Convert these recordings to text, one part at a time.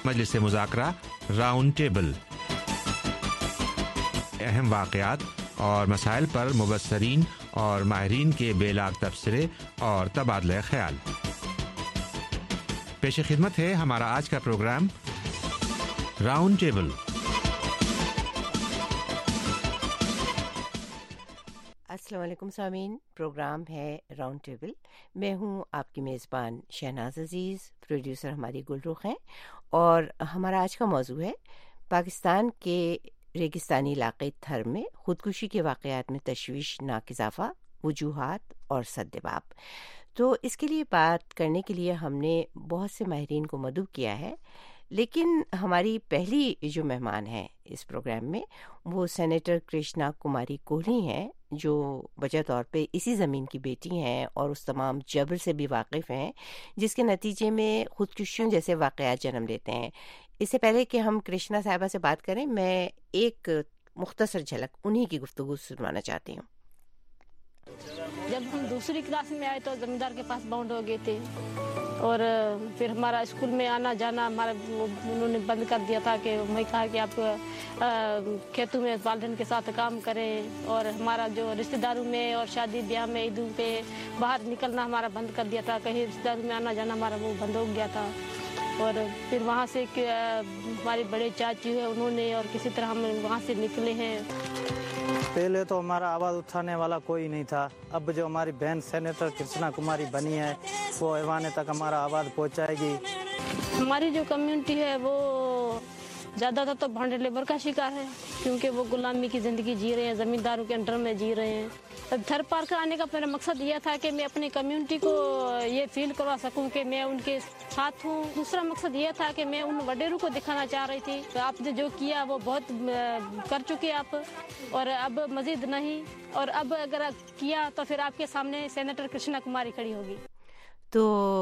مجلس مذاکرہ round table, اہم واقعات اور مسائل پر مبصرین اور ماہرین کے بے لاگ تبصرے اور تبادلہ خیال۔ پیش خدمت ہے ہمارا آج کا پروگرام راؤنڈ ٹیبل۔ السلام علیکم سامعین، پروگرام ہے راؤنڈ ٹیبل۔ میں ہوں آپ کی میزبان شہناز عزیز، پروڈیوسر ہماری گلرخ ہیں، اور ہمارا آج کا موضوع ہے پاکستان کے ریگستانی علاقے تھر میں خودکشی کے واقعات میں تشویشناک اضافہ، وجوہات اور سدباب۔ تو اس کے لیے بات کرنے کے لیے ہم نے بہت سے ماہرین کو مدعو کیا ہے، لیکن ہماری پہلی جو مہمان ہیں اس پروگرام میں وہ سینیٹر کرشنا کماری کوہلی ہیں، جو وجہ طور پہ اسی زمین کی بیٹی ہیں اور اس تمام جبر سے بھی واقف ہیں جس کے نتیجے میں خودکشیوں جیسے واقعات جنم لیتے ہیں۔ اس سے پہلے کہ ہم کرشنا صاحبہ سے بات کریں، میں ایک مختصر جھلک انہی کی گفتگو سنوانا چاہتی ہوں۔ جب ہم دوسری کلاس میں آئے تو زمیندار کے پاس باؤنڈ ہو گئے تھے، اور پھر ہمارا اسکول میں آنا جانا ہمارا انہوں نے بند کر دیا تھا کہ میں کہا کہ آپ کھیتوں میں والدین کے ساتھ کام کریں، اور ہمارا جو رشتہ داروں میں اور شادی بیاہ میں عیدوں پہ باہر نکلنا ہمارا بند کر دیا تھا، کہیں رشتہ داروں میں آنا جانا ہمارا وہ بند ہو گیا تھا۔ اور پھر وہاں سے ہمارے بڑے چاچی ہیں انہوں نے، اور کسی طرح ہم وہاں سے نکلے ہیں۔ پہلے تو ہمارا آواز اٹھانے والا کوئی نہیں تھا، اب جو ہماری بہن سینیٹر کرشنا کماری بنی ہے وہ ایوانے تک ہمارا آواز پہنچائے گی۔ ہماری جو کمیونٹی ہے وہ زیادہ تر تو بانڈ لیبر کا شکار ہے، کیونکہ وہ غلامی کی زندگی جی رہے ہیں، زمینداروں کے انڈر میں جی رہے ہیں۔ تھر پارک آنے کا میرا مقصد یہ تھا کہ میں اپنی کمیونٹی کو یہ فیل کروا سکوں کہ میں ان کے ساتھ ہوں۔ دوسرا مقصد یہ تھا کہ میں ان وڈیروں کو دکھانا چاہ رہی تھی کہ آپ نے جو کیا وہ بہت کر چکے آپ، اور اب مزید نہیں، اور اب اگر کیا تو پھر آپ کے سامنے سینیٹر کرشنا کماری کھڑی ہوگی۔ تو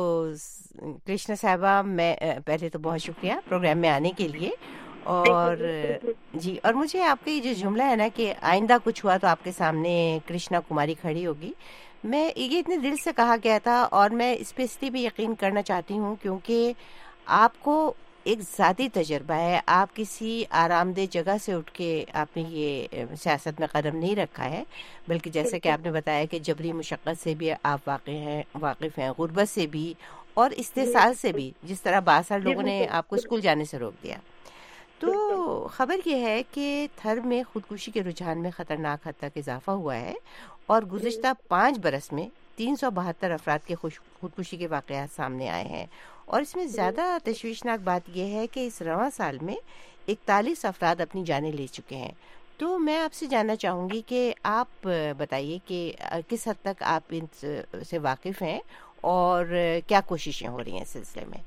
کرشنا صاحبہ، میں پہلے تو بہت شکریہ پروگرام میں آنے کے لیے، اور جی، اور مجھے آپ کا یہ جو جملہ ہے نا کہ آئندہ کچھ ہوا تو آپ کے سامنے کرشنا کماری کھڑی ہوگی، میں یہ اتنے دل سے کہا گیا تھا، اور میں اس پہ اس لیے بھی یقین کرنا چاہتی ہوں کیونکہ آپ کو ایک ذاتی تجربہ ہے۔ آپ کسی آرام دہ جگہ سے اٹھ کے آپ نے یہ سیاست میں قدم نہیں رکھا ہے، بلکہ جیسے کہ آپ نے بتایا کہ جبری مشقت سے بھی آپ واقف ہیں، غربت سے بھی اور استحصال سے بھی، جس طرح باثر لوگوں نے آپ کو اسکول جانے سے روک دیا۔ تو خبر یہ ہے کہ تھر میں خودکشی کے رجحان میں خطرناک حد تک اضافہ ہوا ہے، اور گزشتہ 5 برس میں 372 افراد کے خودکشی کے واقعات سامنے آئے ہیں، اور اس میں زیادہ تشویشناک بات یہ ہے کہ اس رواں سال میں 41 افراد اپنی جانیں لے چکے ہیں۔ تو میں آپ سے جاننا چاہوں گی کہ آپ بتائیے کہ کس حد تک آپ ان سے واقف ہیں اور کیا کوششیں ہو رہی ہیں اس سلسلے میں؟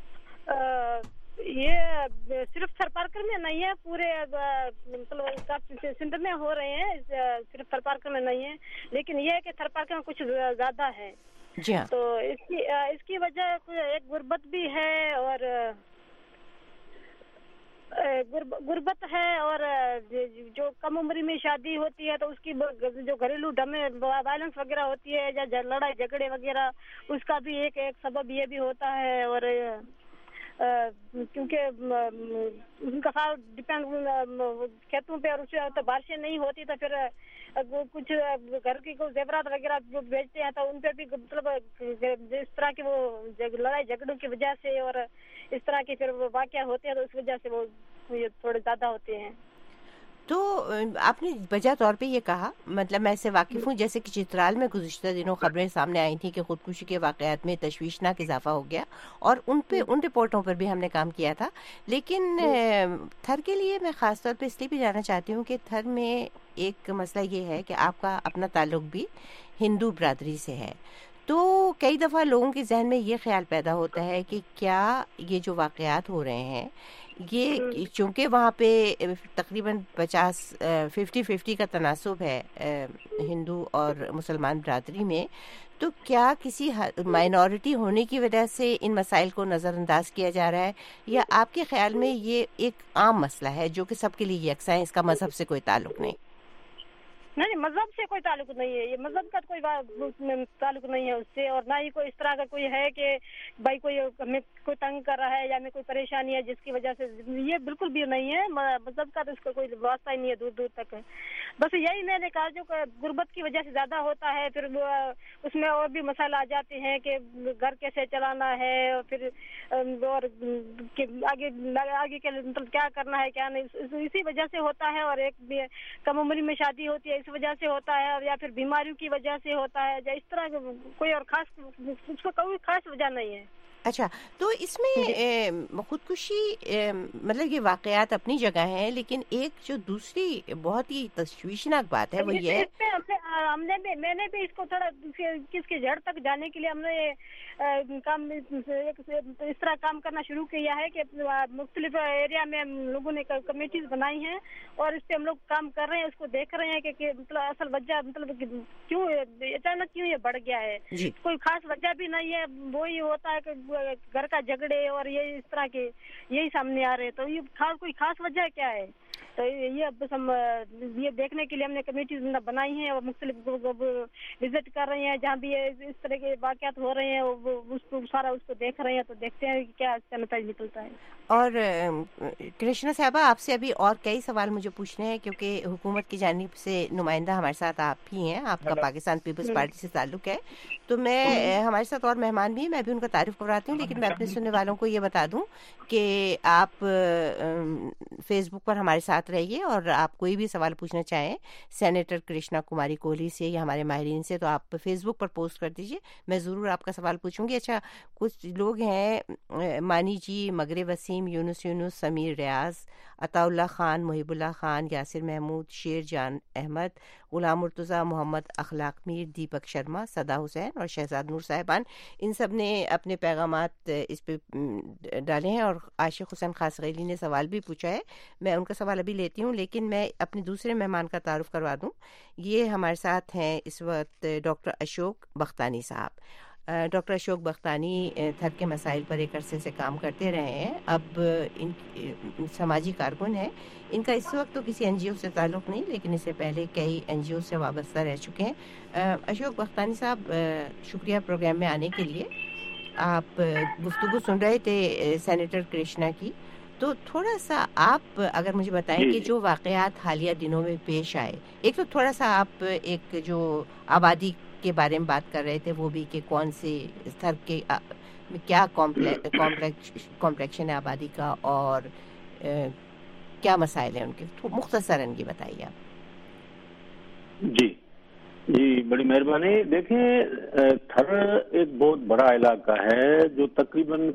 یہ صرف تھر پارکر میں نہیں ہے، پورے مطلب سندھ میں ہو رہے ہیں، صرف تھر پارکر میں نہیں ہے، لیکن یہ ہے کہ تھر پارکر میں کچھ زیادہ ہے۔ جی ہاں، تو اس کی وجہ ایک غربت بھی ہے، اور غربت ہے، اور جو کم عمری میں شادی ہوتی ہے تو اس کی جو گھریلو وائلنس وغیرہ ہوتی ہے یا لڑائی جھگڑے وغیرہ، اس کا بھی ایک سبب یہ بھی ہوتا ہے۔ اور کیونکہ ان کا سارا ڈپینڈ کھیتوں پہ، اور اس سے بارشیں نہیں ہوتی تو پھر کچھ گھر کی زیورات وغیرہ جو بیچتے ہیں تو ان پہ بھی مطلب اس طرح کے وہ لڑائی جھگڑوں کی وجہ سے اور اس طرح کے پھر وہ واقعہ ہوتے ہیں تو اس وجہ سے وہ تھوڑے زیادہ ہوتے ہیں۔ تو آپ نے وجہ طور پہ یہ کہا، مطلب میں اس سے واقف ہوں، جیسے کہ چترال میں گزشتہ دنوں خبریں سامنے آئی تھیں کہ خودکشی کے واقعات میں تشویشناک اضافہ ہو گیا، اور ان رپورٹوں پر بھی ہم نے کام کیا تھا۔ لیکن تھر کے لیے میں خاص طور پہ اس لیے بھی جاننا چاہتی ہوں کہ تھر میں ایک مسئلہ یہ ہے کہ آپ کا اپنا تعلق بھی ہندو برادری سے ہے، تو کئی دفعہ لوگوں کے ذہن میں یہ خیال پیدا ہوتا ہے کہ کیا یہ جو واقعات ہو رہے ہیں یہ چونکہ وہاں پہ تقریباً 50-50 کا تناسب ہے ہندو اور مسلمان برادری میں، تو کیا کسی مائنورٹی ہونے کی وجہ سے ان مسائل کو نظر انداز کیا جا رہا ہے، یا آپ کے خیال میں یہ ایک عام مسئلہ ہے جو کہ سب کے لیے یکساں ہے، اس کا مذہب سے کوئی تعلق نہیں؟ नहीं, मजहब से कोई ताल्लुक नहीं है, ये मजहब का कोई ताल्लुक नहीं है उससे, और ना ही कोई इस तरह का कोई है कि भाई कोई हमें कोई तंग कर रहा है या हमें कोई परेशानी है जिसकी वजह से, ये बिल्कुल भी नहीं है। मजहब का तो इसका कोई वास्ता ही नहीं है दूर दूर तक। बस यही मैंने कहा, जो गुर्बत की वजह से ज्यादा होता है, फिर उसमें और भी मसाला आ जाते हैं कि घर कैसे चलाना है, और फिर और आगे के मतलब क्या करना है क्या नहीं, इसी वजह से होता है। और एक कम उम्र में शादी होती है, इस वजह से होता है, और या फिर बीमारियों की वजह से होता है, या इस तरह कोई और खास, उसको कोई खास वजह नहीं है। अच्छा, तो इसमें खुदकुशी मतलब ये वाकयात अपनी जगह हैं, लेकिन एक जो दूसरी बहुत ही तशवीशनाक बात है वो ये है, मैंने भी इसको थोड़ा किसके जड़ तक जाने के लिए हमने काम इस तरह काम करना शुरू किया है कि मुख्तलिफ एरिया में हम लोगों ने कमेटीज बनाई हैं, और इस पे हम लोग काम कर रहे हैं, उसको देख रहे हैं कि मतलब असल वजह मतलब क्यों अचानक क्यों ये बढ़ गया है। कोई खास वजह भी नहीं है, वो ही होता है कि घर का झगड़े और ये इस तरह के यही सामने आ रहे हैं। तो ये कोई खास वजह क्या है? तो ये बस हम ये देखने के लिए हमने कमेटी बनाई है, और मुख्तलिफ विजिट कर रहे हैं जहाँ भी इस तरह के वाक़यात हो रहे हैं, वो उसको सारा उसको देख रहे हैं। तो देखते हैं कि क्या इसका नतीजा निकलता है। और कृष्णा साहबा, आपसे अभी और कई सवाल मुझे पूछने हैं, क्योंकि हुकूमत की जानिब से नुमाइंदा हमारे साथ आप ही हैं, आपका पाकिस्तान पीपल्स पार्टी से ताल्लुक है। तो मैं हमारे साथ और मेहमान भी हैं, मैं भी उनका तारीफ करवाती हूँ, लेकिन मैं अपने सुनने वालों को ये बता दूं कि आप फेसबुक पर हमारे साथ रहिए, और आप कोई भी सवाल पूछना चाहें सेनेटर कृष्णा कुमारी कोहली से या हमारे माहिरीन से, तो आप फेसबुक पर पोस्ट कर दीजिए, मैं ज़रूर आपका सवाल पूछूंगी। अच्छा, कुछ लोग हैं, मानी जी, मगरे वसीम, यूनुस, समीर रियाज, अताउल्ला खान, मुहिबुल्ला खान, यासिर महमूद, शेर जान अहमद, गुलाम मुर्तज़ा, मोहम्मद अखलाक मीर, दीपक शर्मा, सदा हुसैन और शहजाद नूर साहिबान, इन सब ने अपने पैगामात इस पे डाले हैं। और आशिक हुसैन खासगैली ने सवाल भी पूछा है, मैं उनका सवाल अभी लेती हूँ, लेकिन मैं अपने दूसरे मेहमान का तारुफ करवा दूँ। ये हमारे साथ हैं इस वक्त डॉक्टर अशोक बख्तानी साहब। डॉक्टर अशोक बख्तानी थर के मसाइल पर एक अरसे से काम करते रहे हैं, अब इन समाजी कारकुन हैं। इनका इस वक्त तो किसी एनजीओ से ताल्लुक़ नहीं, लेकिन इससे पहले कई एनजीओ से वाबस्ता रह चुके हैं। अशोक बख्तानी साहब, शुक्रिया प्रोग्राम में आने के लिए। आप गुफ्तगू सुन रहे थे सेनेटर कृष्णा की, तो थोड़ा सा आप अगर मुझे बताएं कि जो वाक़यात हालिया दिनों में पेश आए, एक तो थोड़ा सा आप एक जो आबादी के बारे में बात कर रहे थे, वो भी कि कौन से स्तर के क्या कॉम्प्लेक्शन है आबादी का, और क्या मसाइल हैं उनके, मुख्तसरन ये बताइए आप। जी, बड़ी मेहरबानी। देखें, थर एक बहुत बड़ा इलाका है जो तकरीबन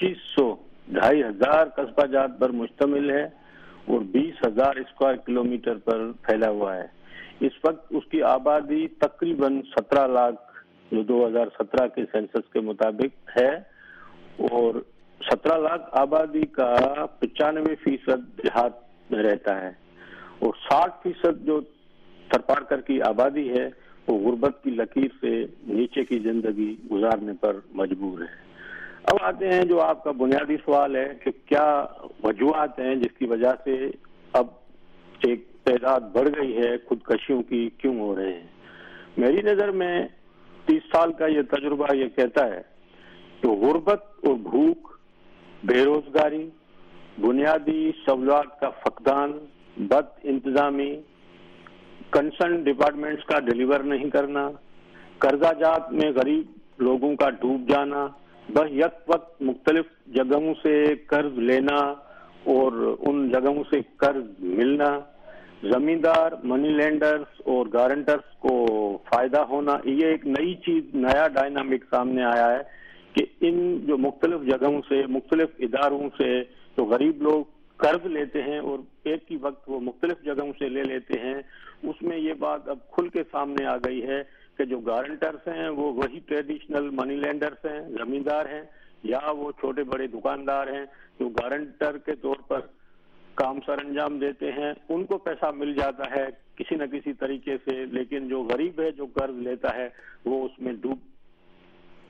2500 कस्बा जात पर मुश्तमिल है और 20,000 स्क्वायर किलोमीटर पर फैला हुआ है। इस वक्त उसकी आबादी तकरीबन 17 लाख जो 2017 के सेंसस के मुताबिक है, और 17 लाख आबादी का 95% देहात में रहता है, और 60% जो थरपारकर की आबादी है वो गुर्बत की लकीर से नीचे की जिंदगी गुजारने पर मजबूर है। अब आते हैं जो आपका बुनियादी सवाल है कि क्या वजूहात हैं जिसकी वजह से अब एक तादाद बढ़ गई है खुदकशियों की, क्यों हो रहे हैं। मेरी नज़र में 30 साल का ये तजुर्बा ये कहता है कि गुर्बत और भूख, बेरोजगारी, बुनियादी सहूलियात का फकदान, बद इंतजामी, कंसर्न डिपार्टमेंट्स का डिलीवर नहीं करना, कर्जाजात में गरीब लोगों का डूब जाना, बस यक वक्त मुख्तलिफ जगहों से कर्ज लेना और उन जगहों से कर्ज मिलना, जमींदार, मनी लेंडर्स और गारंटर्स को फायदा होना, ये एक नई चीज, नया डायनामिक सामने आया है कि इन जो मुख्तलिफ जगहों से, मुख्तलिफ इदारों से तो गरीब लोग कर्ज लेते हैं और एक ही वक्त वो मुख्तलिफ जगहों से ले लेते हैं। उसमें ये बात अब खुल के सामने आ गई है कि जो गारंटर्स हैं वो वही ट्रेडिशनल मनी लेंडर्स हैं, जमींदार हैं, या वो छोटे बड़े दुकानदार हैं जो गारंटर के तौर पर काम सर अंजाम देते हैं। उनको पैसा मिल जाता है किसी न किसी तरीके से, लेकिन जो गरीब है, जो कर्ज लेता है, वो उसमें डूब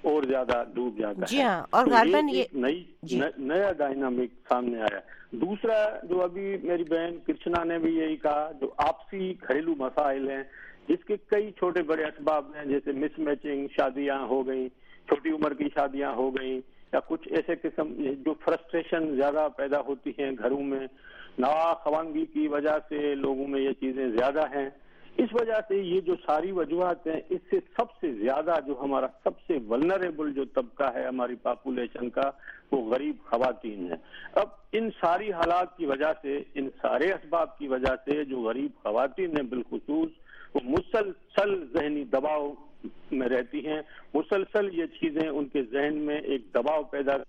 और ज्यादा डूब जाता जी है। हाँ, और तो गालबन ये नया डायनामिक सामने आया। दूसरा जो अभी मेरी बहन कृष्णा ने भी यही कहा, जो आपसी घरेलू मसाइल हैं जिसके कई छोटे बड़े असबाब हैं, जैसे मिसमैचिंग, शादियां हो गई, छोटी उम्र की शादियां हो गई, या कुछ ऐसे किस्म जो फ्रस्ट्रेशन ज्यादा पैदा होती हैं घरों में, नाखवानगी की वजह से लोगों में ये चीजें ज्यादा हैं। इस वजह से ये जो सारी वजूहत हैं, इससे सबसे ज्यादा जो हमारा सबसे वल्नरेबल जो तबका है हमारी पॉपुलेशन का, वो गरीब खवातीन है। अब इन सारी हालात की वजह से, इन सारे असबाब की वजह से जो गरीब खवातीन हैं बिलखुसूस, वो मुसलसल जहनी दबाव में रहती हैं। मुसलसल ये चीजें उनके जहन में एक दबाव पैदा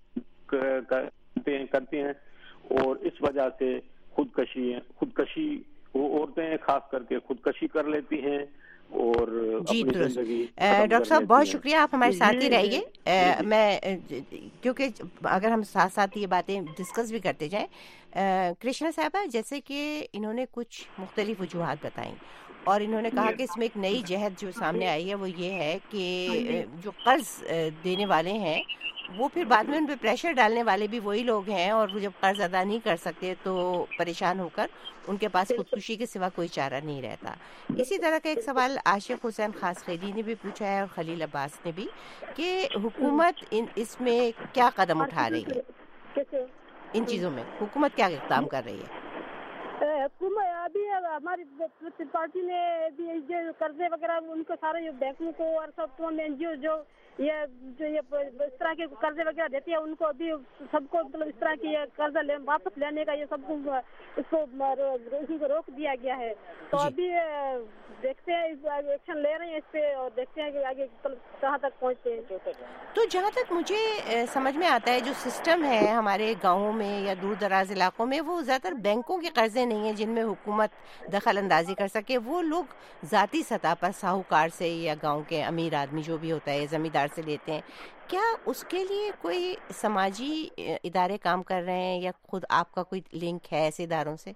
करती हैं और इस वजह से खुदकशी वो औरतें खास करके खुदकशी कर लेती हैं और जी अपनी दुरुस्त। जिंदगी डॉक्टर साहब बहुत शुक्रिया, आप हमारे साथ ही रहिए। मैं क्योंकि अगर हम साथ साथ ये बातें डिस्कस भी करते जाएं, कृष्णा साहबा जैसे कि इन्होंने कुछ मुख्तलिफ वजूहात बताई और इन्होंने कहा कि इसमें एक नई जहद जो सामने आई है वो ये है कि जो कर्ज देने वाले हैं वो फिर बाद में उन पर प्रेशर डालने वाले भी वही लोग हैं, और वो जब कर्ज अदा नहीं कर सकते तो परेशान होकर उनके पास खुदकुशी के सिवा कोई चारा नहीं रहता। इसी तरह का एक सवाल आशिक हुसैन खास खैरी ने भी पूछा है और खलील अब्बास ने भी, कि हुकूमत इसमें क्या कदम उठा रही है, इन चीज़ों में हुकूमत क्या इक़दाम कर रही है? अभी हमारी पार्टी ने भी जो कर्जे वगैरह उनको सारे जो बैंकों को और सब तमाम एनजीओ जो ये इस तरह के कर्जे वगैरह देती है उनको अभी सबको मतलब इस तरह की कर्जा वापस लेने का ये सबको इसको रोक दिया गया है। तो अभी देखते हैं, एक्शन ले रहे हैं इस पे और देखते हैं कि आगे कहाँ तक पहुँचते हैं। तो जहाँ तक मुझे समझ में आता है, जो सिस्टम है हमारे गाँवों में या दूर दराज इलाकों में, वो ज़्यादातर बैंकों के कर्जे नहीं है जिनमें हुकूमत दखल अंदाजी कर सके। वो लोग ज़ाती सतह पर साहूकार से या गांव के अमीर आदमी जो भी होता है ज़मींदार से लेते हैं। क्या उसके लिए कोई समाजी इदारे काम कर रहे हैं या खुद आपका कोई लिंक है ऐसे इदारों से?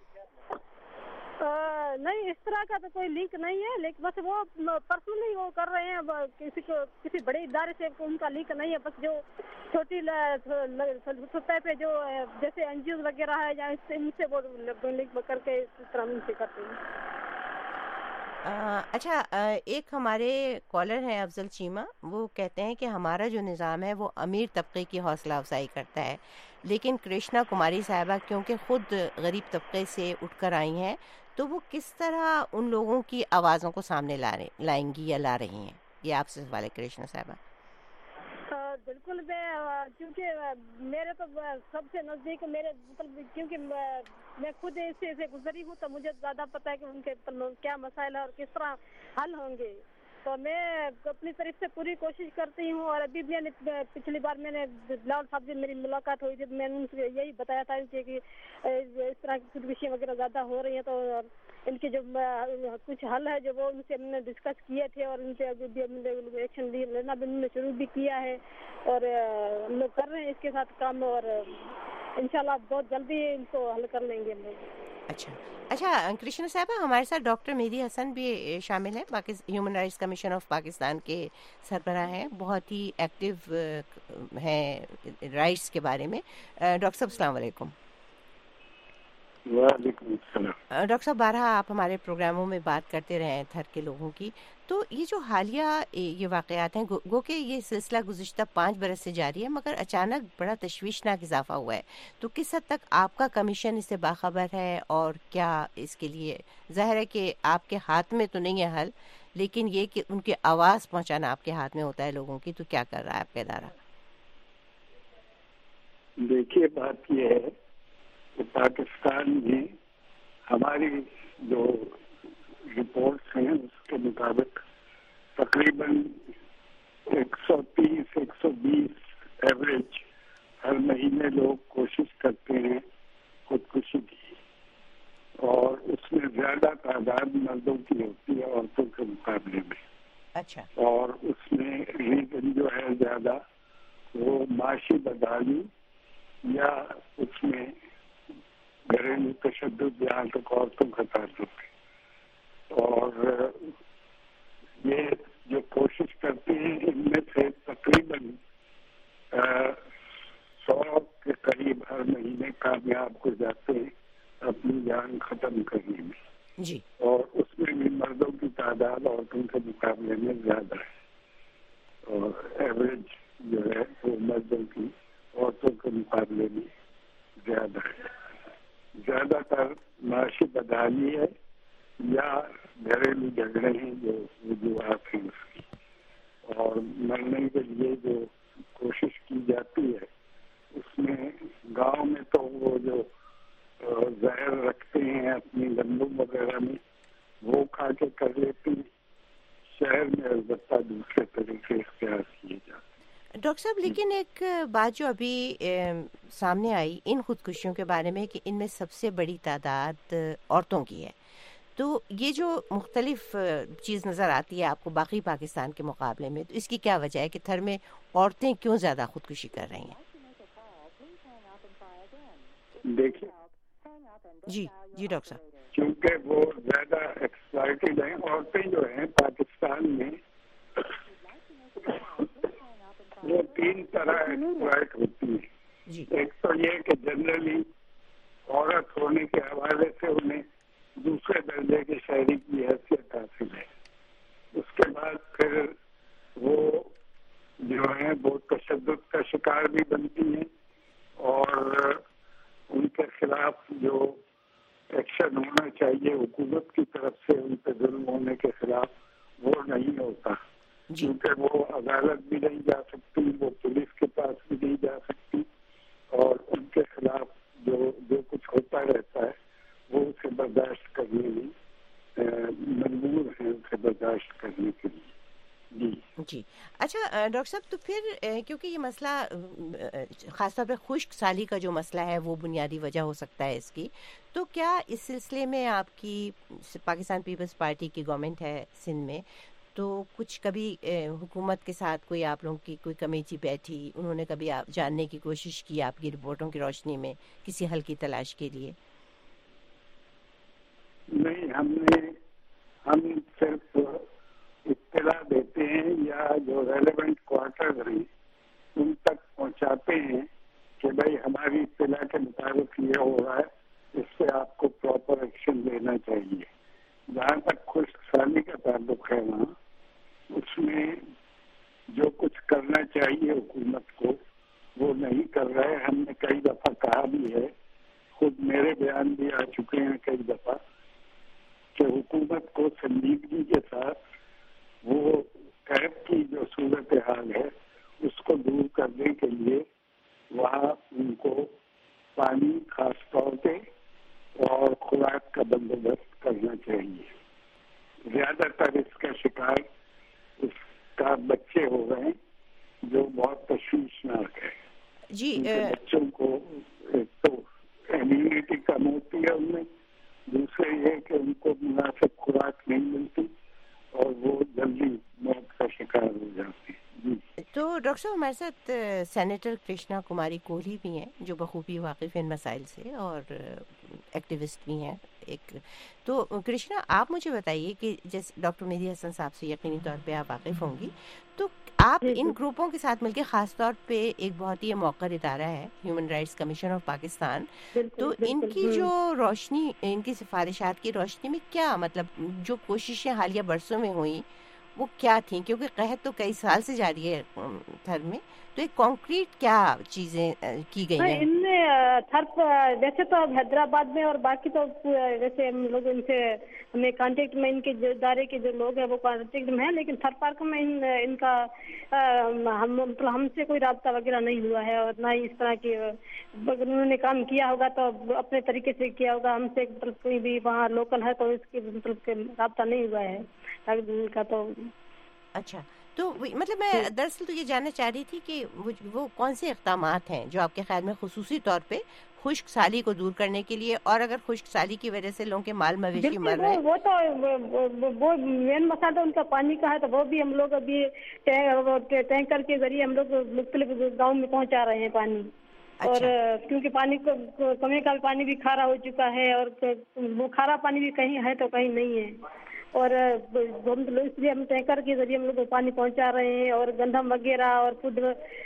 नहीं, इस तरह का तो कोई लिंक नहीं है, लेकिन बस वो पर्सनली वो कर रहे हैं। किसी बड़े इदारे से उनका लिंक नहीं है, बस जो छोटी सतह पे जो जैसे एनजीओ वगैरह है या इनसे वो लिंक करके इस तरह उनसे करते हैं। अच्छा, एक हमारे कॉलर हैं अफजल चीमा, वो कहते हैं कि हमारा जो निज़ाम है वो अमीर तबके की हौसला अफजाई करता है, लेकिन कृष्णा कुमारी साहिबा क्योंकि खुद गरीब तबके से उठकर आई हैं, तो वो किस तरह उन लोगों की आवाज़ों को सामने लाएंगी या ला रही हैं? ये आपसे सवाल है कृष्णा साहिबा। बिल्कुल, मैं क्योंकि मेरे तो सबसे नज़दीक मेरे मतलब क्योंकि मैं खुद इससे गुजरी हूँ, तो मुझे ज़्यादा पता है कि उनके क्या मसाइल है और किस तरह हल होंगे। तो मैं अपनी तरफ से पूरी कोशिश करती हूँ। और अभी मैंने पिछली बार मैंने बिलावल साहब से मेरी मुलाकात हुई थी, मैंने उनसे यही बताया था कि इस तरह की खुदकुशी वगैरह ज़्यादा हो रही है, तो इनके जो कुछ हल है जो वो उनसे हमने डिस्कस किए थे और उनसे अभी भी हमने एक्शन लेना भी उन्होंने शुरू भी किया है और हम लोग कर रहे हैं इसके साथ काम, और इंशाल्लाह बहुत जल्दी इनको हल कर लेंगे हम लोग। अच्छा कृष्णा साहबा, हमारे साथ डॉक्टर मेहदी हसन भी शामिल हैं, human rights commission of Pakistan के सरबराह हैं, बहुत ही एक्टिव हैं राइट्स के बारे में। डॉक्टर साहब अस्सलाम वालेकुम। डॉक्टर साहब, बारहा आप हमारे प्रोग्रामों में बात करते रहे हैं थर के लोगों की, तो ये जो हालिया ये वाक़यात हैं, गो कि ये सिलसिला गुज़िश्ता 5 बरस से जारी है, मगर अचानक बड़ा तशवीशनाक इजाफा हुआ है, तो किस हद तक आपका कमीशन इससे बाखबर है और क्या इसके लिए, ज़ाहिर है कि आपके हाथ में तो नहीं है हल, लेकिन ये कि उनकी आवाज़ पहुँचाना आपके हाथ में होता है लोगों की, तो क्या कर रहा है आपका इदारा? देखिए, बात यह है कि पाकिस्तान में हमारी जो रिपोर्ट्स हैं उसके मुताबिक तकरीबन 130-120 एवरेज हर महीने लोग कोशिश करते हैं खुदकुशी की, और उसमें ज्यादा तादाद मर्दों की होती है औरतों के मुकाबले में। अच्छा। और उसमें रीजन जो है ज्यादा वो माशी बदहाली या उसमें घरेलू तशद्दुद जहाँ तक औरतों का ताल्लुक है। और ये जो कोशिश करते हैं इनमें से तकरीबन کو جاتے ہیں اپنی جان ختم کرنے میں جی اور اس میں بھی مردوں کی تعداد عورتوں کے مقابلے میں زیادہ ہے اور ایوریج جو ہے وہ مردوں کی عورتوں کے مقابلے میں زیادہ ہے. زیادہ تر معاشی بدحالی ہے یا گھریلو جھگڑے ہیں جو وجوہات ہیں اس کی, اور مرنے کے لیے جو کوشش کی جاتی ہے اس میں گاؤں میں تو وہ جو زہر رکھتے ہیں اپنی گندم وغیرہ میں وہ کھا کے کر لیتے ہیں. شہر میں البتہ دوسرے طریقے اختیار کیے جاتے ہیں. ڈاکٹر صاحب لیکن ایک بات جو ابھی سامنے آئی ان خودکشیوں کے بارے میں کہ ان میں سب سے بڑی تعداد عورتوں کی ہے, تو یہ جو مختلف چیز نظر آتی ہے آپ کو باقی پاکستان کے مقابلے میں, تو اس کی کیا وجہ ہے کہ تھر میں عورتیں کیوں زیادہ خودکشی کر رہی ہیں؟ دیکھیے جی جی ڈاکٹر صاحب. کیونکہ وہ زیادہ ایکسپلائٹڈ ہیں. عورتیں جو ہیں پاکستان میں وہ تین طرح ایکسپلائٹ ہوتی ہیں. جی ایک تو یہ کہ جنرلی عورت ہونے کے حوالے سے انہیں دوسرے درجے کے شہری کی حیثیت حاصل ہے. اس کے بعد پھر وہ جو ہیں وہ تشدد کا شکار بھی بنتی ہیں اور ان کے خلاف جو ایکشن ہونا چاہیے حکومت کی طرف سے ان پہ ظلم ہونے کے خلاف وہ نہیں ہوتا, کیونکہ وہ عدالت بھی نہیں جا سکتی, وہ پولیس کے پاس بھی نہیں جا سکتی اور ان کے خلاف جو کچھ ہوتا رہتا ہے وہ اسے برداشت کرنے میں مجبور ہیں, اسے برداشت کرنے کے لیے. جی اچھا ڈاکٹر صاحب, تو پھر کیونکہ یہ مسئلہ خاص طور پہ خشک سالی کا جو مسئلہ ہے وہ بنیادی وجہ ہو سکتا ہے اس کی, تو کیا اس سلسلے میں آپ کی پاکستان پیپلز پارٹی کی گورنمنٹ ہے سندھ میں, تو کچھ کبھی حکومت کے ساتھ کوئی آپ لوگوں کی کوئی کمیٹی بیٹھی, انہوں نے کبھی آپ جاننے کی کوشش کی آپ کی رپورٹوں کی روشنی میں کسی حل کی تلاش کے لیے؟ نہیں, ہم صرف اطلاع دیتے ہیں یا جو ریلیونٹ کوارٹر ہیں ان تک پہنچاتے ہیں کہ بھائی ہماری اطلاع کے مطابق یہ ہو رہا ہے, اس پہ آپ کو پراپر ایکشن لینا چاہیے. جہاں تک خشک سالی کا تعلق ہے وہاں اس میں جو کچھ کرنا چاہیے حکومت کو وہ نہیں کر رہے. ہم نے کئی دفعہ کہا بھی ہے, خود میرے بیان بھی آ چکے ہیں کئی دفعہ کہ حکومت کو سنجیدگی کے ساتھ وہ قحط کی جو صورت حال ہے اس کو دور کرنے کے لیے وہاں ان کو پانی خاص طور پہ اور خوراک کا بندوبست کرنا چاہیے. زیادہ تر اس کا شکار اس کا بچے ہو گئے ہیں جو بہت تشویشناک ہے. جی بچوں کو ایک تو امیونٹی کم ہوتی ہے ان میں, دوسرے یہ کہ ان کو مناسب خوراک نہیں ملتی اور وہ جلدی موت کا شکار ہو جاتے ہیں. تو ڈاکٹر صاحب ہمارے ساتھ سینیٹر کرشنا کماری کوہلی بھی ہیں جو بخوبی واقف ہیں ان مسائل سے اور ایکٹیوسٹ بھی ہیں ایک. تو کرشنا آپ مجھے بتائیے کہ جیسے ڈاکٹر مہدی حسن صاحب سے یقینی طور پہ آپ واقف ہوں گی, تو آپ ان گروپوں کے ساتھ مل کے خاص طور پہ ایک بہت ہی موقر ادارہ ہے human rights commission of Pakistan, تو ان کی جو روشنی, ان کی سفارشات کی روشنی میں کیا مطلب جو کوششیں حالیہ برسوں میں ہوئیں وہ کیا تھیں, کیونکہ قحط تو کئی سال سے جاری ہے تھر میں, تو ایک کانکریٹ کیا چیزیں کی گئی ہیں؟ ان میں تھر ویسے تو حیدرآباد میں اور باقی تو ویسے ہم لوگ ان سے ہمیں کانٹیکٹ میں ان کے جو ادارے کے جو لوگ ہیں وہ کانٹیکٹ میں ہیں, لیکن تھر پارک میں ان کا ہم سے کوئی رابطہ وغیرہ نہیں ہوا ہے اور نہ ہی اس طرح کی انہوں نے کام کیا ہوگا تو اپنے طریقے سے کیا ہوگا. ہم سے مطلب کوئی بھی وہاں لوکل ہے تو اس کی مطلب رابطہ نہیں ہوا ہے کا. تو اچھا, تو مطلب میں دراصل تو یہ جاننا چاہ رہی تھی کہ وہ کون سے اقدامات ہیں جو آپ کے خیال میں خصوصی طور پہ خشک سالی کو دور کرنے کے لیے, اور اگر خشک سالی کی وجہ سے لوگوں کے مال مویشی مر رہے ہیں, وہ تو وہ مین مسئلہ تو ان کا پانی کا ہے, تو وہ بھی ہم لوگ ابھی ٹینکر کے ذریعے ہم لوگ مختلف گاؤں میں پہنچا رہے ہیں پانی. اور کیونکہ پانی کمی کا پانی بھی کھارا ہو چکا ہے اور وہ کھارا پانی بھی کہیں ہے تو کہیں نہیں ہے, اور اس لیے ہم ٹینکر کے ذریعے ہم لوگ کو پانی پہنچا رہے ہیں, اور گندم وغیرہ اور خود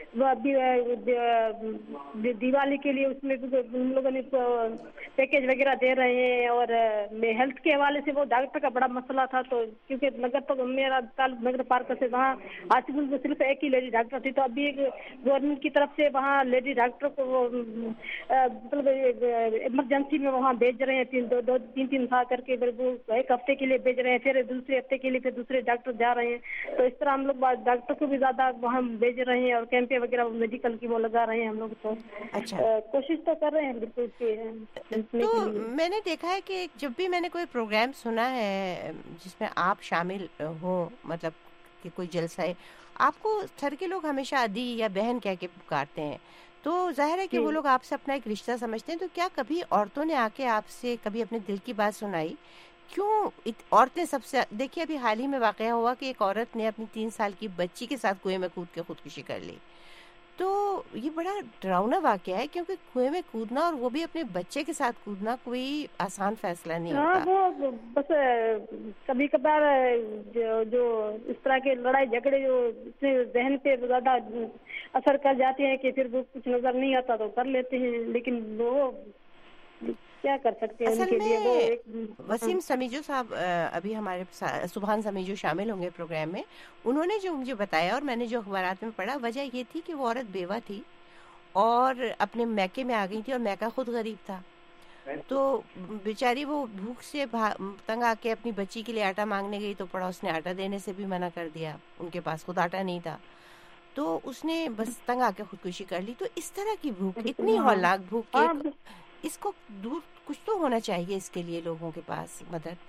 دیوالی کے لیے اس میں ہم لوگوں نے پیکیج وغیرہ دے رہے ہیں. اور ہیلتھ کے حوالے سے وہ ڈاکٹر کا بڑا مسئلہ تھا, تو کیونکہ نگر تو میرا تعلق نگر پارک سے, وہاں ہاسپٹل میں صرف ایک ہی لیڈی ڈاکٹر تھی, تو ابھی گورنمنٹ کی طرف سے وہاں لیڈی ڈاکٹر کو مطلب ایمرجنسی میں وہاں بھیج رہے ہیں, دو تین تھا کر کے ایک ہفتے کے لیے بھیج رہے ہیں, پھر دوسرے ہفتے کے لیے پھر دوسرے ڈاکٹر جا رہے ہیں. تو اس طرح ہم لوگ ڈاکٹر کو بھی زیادہ وہاں بھیج رہے ہیں, اور کیمپیں وغیرہ میڈیکل کی وہ لگا رہے ہیں ہم لوگ. تو کوشش تو کر رہے ہیں بالکل. تو میں نے دیکھا ہے کہ جب بھی میں نے کوئی پروگرام سنا ہے جس میں آپ شامل ہوں, مطلب کہ کوئی جلسہ ہے, آپ کو تھر کے لوگ ہمیشہ عدی یا بہن کہہ کے پکارتے ہیں, تو ظاہر ہے کہ وہ لوگ آپ سے اپنا ایک رشتہ سمجھتے ہیں. تو کیا کبھی عورتوں نے آ کے آپ سے کبھی اپنے دل کی بات سنائی؟ کیوں عورتیں سب سے دیکھیے, ابھی حال ہی میں واقعہ ہوا کہ ایک عورت نے اپنی 3 سال کی بچی کے ساتھ کنویں میں کود کے خودکشی کر لی. تو یہ بڑا ڈراؤنا واقعہ ہے, کیونکہ کنویں میں کودنا اور وہ بھی اپنے بچے کے ساتھ کودنا کوئی آسان فیصلہ نہیں ہوتا. وہ بس کبھی کبھار جو اس طرح کے لڑائی جھگڑے جو ذہن پہ زیادہ اثر کر جاتے ہیں کہ پھر وہ کچھ نظر نہیں آتا تو کر لیتے ہیں, لیکن وہ کیا کر سکتے ہیں. ان کے لیے وہ وسیم سمیجو صاحب ابھی ہمارے سبحان سمیجو شامل ہوں گے پروگرام میں, انہوں نے جو مجھے بتایا اور میں نے جو اخبارات میں پڑھا, وجہ یہ تھی کہ وہ عورت بیوہ تھی اور اپنے میکے میں آ گئی تھی, اور میکا خود غریب تھا. تو بیچاری وہ بھوک سے تنگ آ کے اپنی بچی کے لیے آٹا مانگنے گئی, تو پڑوس نے آٹا دینے سے بھی منع کر دیا, ان کے پاس خود آٹا نہیں تھا, تو اس نے بس تنگ آ کے خودکشی کر لی. تو اس طرح کی بھوک, اتنی ہولناک بھوک, اس کو دور کچھ تو ہونا چاہیے اس کے لیے لوگوں کے پاس مدد.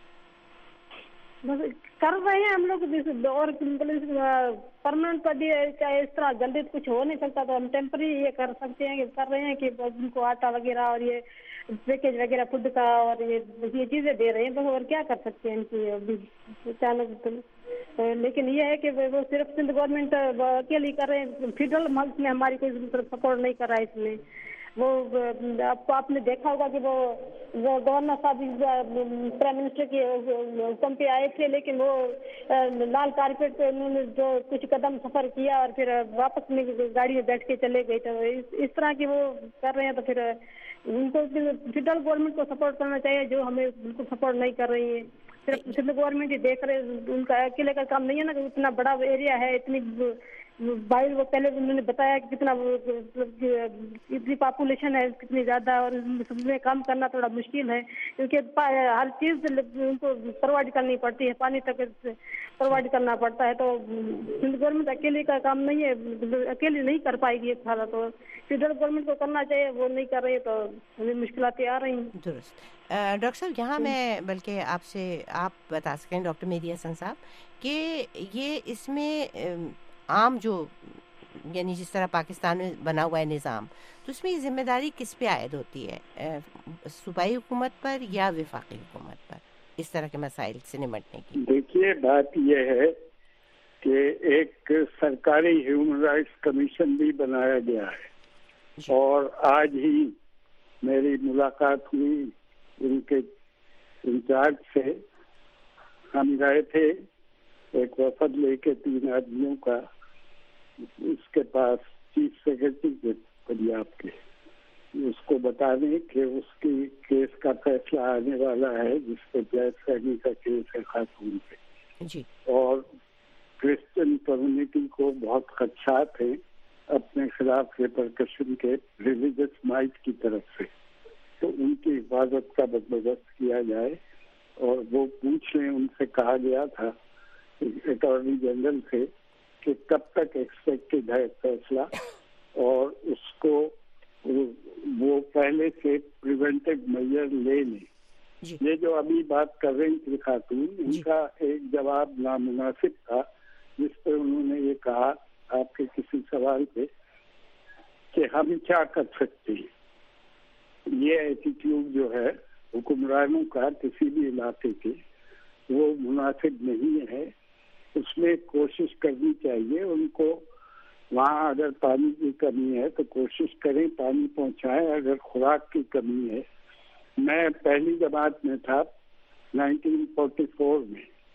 کر رہے ہیں ہم لوگ, اور پرماننٹ پر بھی اس طرح جلدی کچھ ہو نہیں سکتا, تو ہم ٹیمپرری یہ کر سکتے ہیں کہ کر رہے ہیں کہ ان کو آٹا وغیرہ اور یہ پیکیج وغیرہ خود کا اور یہ چیزیں دے رہے ہیں. بس اور کیا کر سکتے ہیں ان کی اچانک. لیکن یہ ہے کہ وہ صرف سندھ گورنمنٹ اکیلی کر رہے ہیں, فیڈرل ملک میں ہماری کوئی سپورٹ نہیں کر رہا ہے اس میں. وہ آپ نے دیکھا ہوگا کہ وہ گورنر صاحب پرائم منسٹر کے حکم پہ آئے تھے, لیکن وہ لال کارپیٹ پہ انہوں نے جو کچھ قدم سفر کیا اور پھر واپس میں گاڑی میں بیٹھ کے چلے گئے. تو اس طرح کی وہ کر رہے ہیں, تو پھر ان کو فیڈرل گورنمنٹ کو سپورٹ کرنا چاہیے, جو ہمیں بالکل سپورٹ نہیں کر رہی ہے. صرف سندھ گورنمنٹ ہی دیکھ رہے, ان کا اکیلے کا کام نہیں ہے نا, کہ اتنا بڑا ایریا ہے, اتنی باہر وہ پہلے انہوں نے بتایا کہ کتنا اتنی پاپولیشن ہے, کتنی زیادہ, اور سب میں کام کرنا تھوڑا مشکل ہے, کیونکہ ہر چیز ان کو پرووائڈ کرنی پڑتی ہے, پانی تک پرووائڈ کرنا پڑتا ہے. تو سندھ گورنمنٹ اکیلے کا کام نہیں ہے, اکیلے نہیں کر پائے گی یہ سارا, تو فیڈرل گورنمنٹ کو کرنا چاہیے, وہ نہیں کر رہی, تو ہمیں مشکلات آ رہی ہیں. درست. ڈاکٹر صاحب, یہاں میں بلکہ آپ سے آپ بتا سکیں, ڈاکٹر مہدی حسن صاحب, کہ یہ اس میں عام جو یعنی جس طرح پاکستان میں بنا ہوا ہے نظام, تو اس میں یہ ذمہ داری کس پہ عائد ہوتی ہے, صوبائی حکومت پر یا وفاقی حکومت پر, اس طرح کے مسائل سے نمٹنے کی؟ دیکھیے, بات یہ ہے کہ ایک سرکاری ہیومن رائٹس کمیشن بھی بنایا گیا ہے, اور آج ہی میری ملاقات ہوئی ان کے انچارج سے. ہم گئے تھے ایک وفد لے کے 3 آدمیوں کا, اس کے پاس چیف سیکرٹری کے پنجاب کے, اس کو بتانے کہ اس کی کیس کا فیصلہ آنے والا ہے, جس پہ جیس سینی کا کیس ہے خاتون پہ جی, اور کرسچن کمیونٹی کو بہت خدشات ہیں اپنے خلاف ریپرکشن کے ریلیجس مائٹ کی طرف سے, تو ان کی حفاظت کا بندوبست کیا جائے. اور وہ پوچھ لیں, ان سے کہا گیا تھا اٹارنی جنرل سے کہ کب تک ایکسپیکٹڈ ہے فیصلہ, اور اس کو وہ پہلے سے پریونٹیو میجر لے لیں. یہ جو ابھی بات کر رہی تھی خاتون, ان کا ایک جواب نامناسب تھا, جس پہ انہوں نے یہ کہا آپ کے کسی سوال پہ کہ ہم کیا کر سکتے ہیں. یہ ایٹیٹیوڈ جو ہے حکمرانوں کا کسی بھی علاقے کے, وہ مناسب نہیں ہے. اس میں کوشش کرنی چاہیے ان کو, وہاں اگر پانی کی کمی ہے تو کوشش کریں پانی پہنچائیں, اگر خوراک کی کمی ہے. میں پہلی جماعت میں تھا 1944 میں,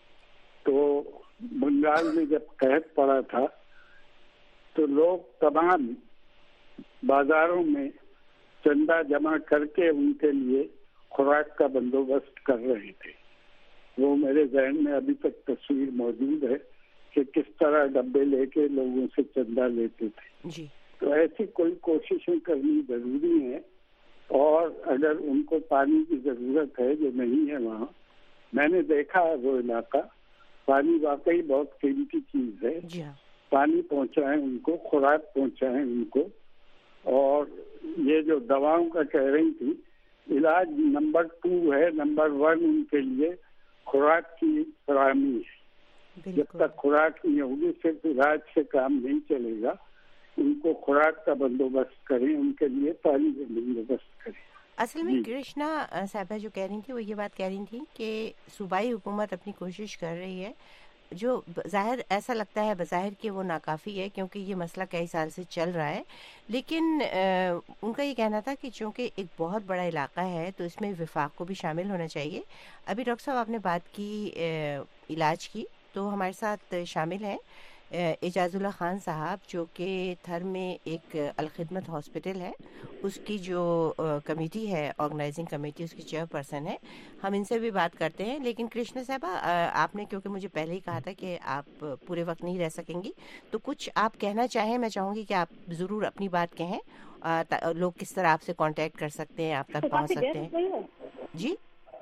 तो बंगाल में जब कहत पड़ा था तो लोग तमाम बाजारों में चंदा जमा करके उनके लिए खुराक का बंदोबस्त कर रहे थे। वो मेरे जहन में अभी तक तस्वीर मौजूद है कि किस तरह डब्बे लेके लोगों से चंदा लेते थे जी। तो ऐसी कोई कोशिशें करनी जरूरी है। और अगर उनको पानी की जरूरत है जो नहीं है वहाँ, मैंने देखा है वो इलाका, पानी वाकई बहुत कीमती चीज है। जी हाँ। पानी पहुँचाएं उनको, खुराक पहुँचाएं उनको। और ये जो दवाओं का कह रही थी, इलाज नंबर 2 है, नंबर 1 उनके लिए खुराक की फराहमी है। जब तक खुराक नहीं होगी सिर्फ इलाज से काम नहीं चलेगा। उनको खुराक का बंदोबस्त करें, उनके लिए पानी का बंदोबस्त करें। असल में कृष्णा साहिबा जो कह रही थी वो ये बात कह रही थी कि सूबाई हुकूमत अपनी कोशिश कर रही है, जो ज़ाहिर ऐसा लगता है बज़ाहिर कि वो नाकाफ़ी है क्योंकि ये मसला कई साल से चल रहा है। लेकिन उनका ये कहना था कि चूँकि एक बहुत बड़ा इलाका है तो इसमें वफाक को भी शामिल होना चाहिए। अभी डॉक्टर साहब आपने बात की इलाज की, तो हमारे साथ शामिल हैं एजाजुल्लाह खान साहब, जो कि थर में एक अलखिदमत हॉस्पिटल है, उसकी जो कमेटी है, ऑर्गेनाइजिंग कमेटी, उसकी चेयरपर्सन है। हम इनसे भी बात करते हैं। लेकिन कृष्ण साहबा, आपने क्योंकि मुझे पहले ही कहा था कि आप पूरे वक्त नहीं रह सकेंगी, तो कुछ आप कहना चाहें, मैं चाहूँगी कि आप ज़रूर अपनी बात कहें। लोग किस तरह आपसे कांटेक्ट कर सकते हैं, आप तक पहुँच सकते हैं। जी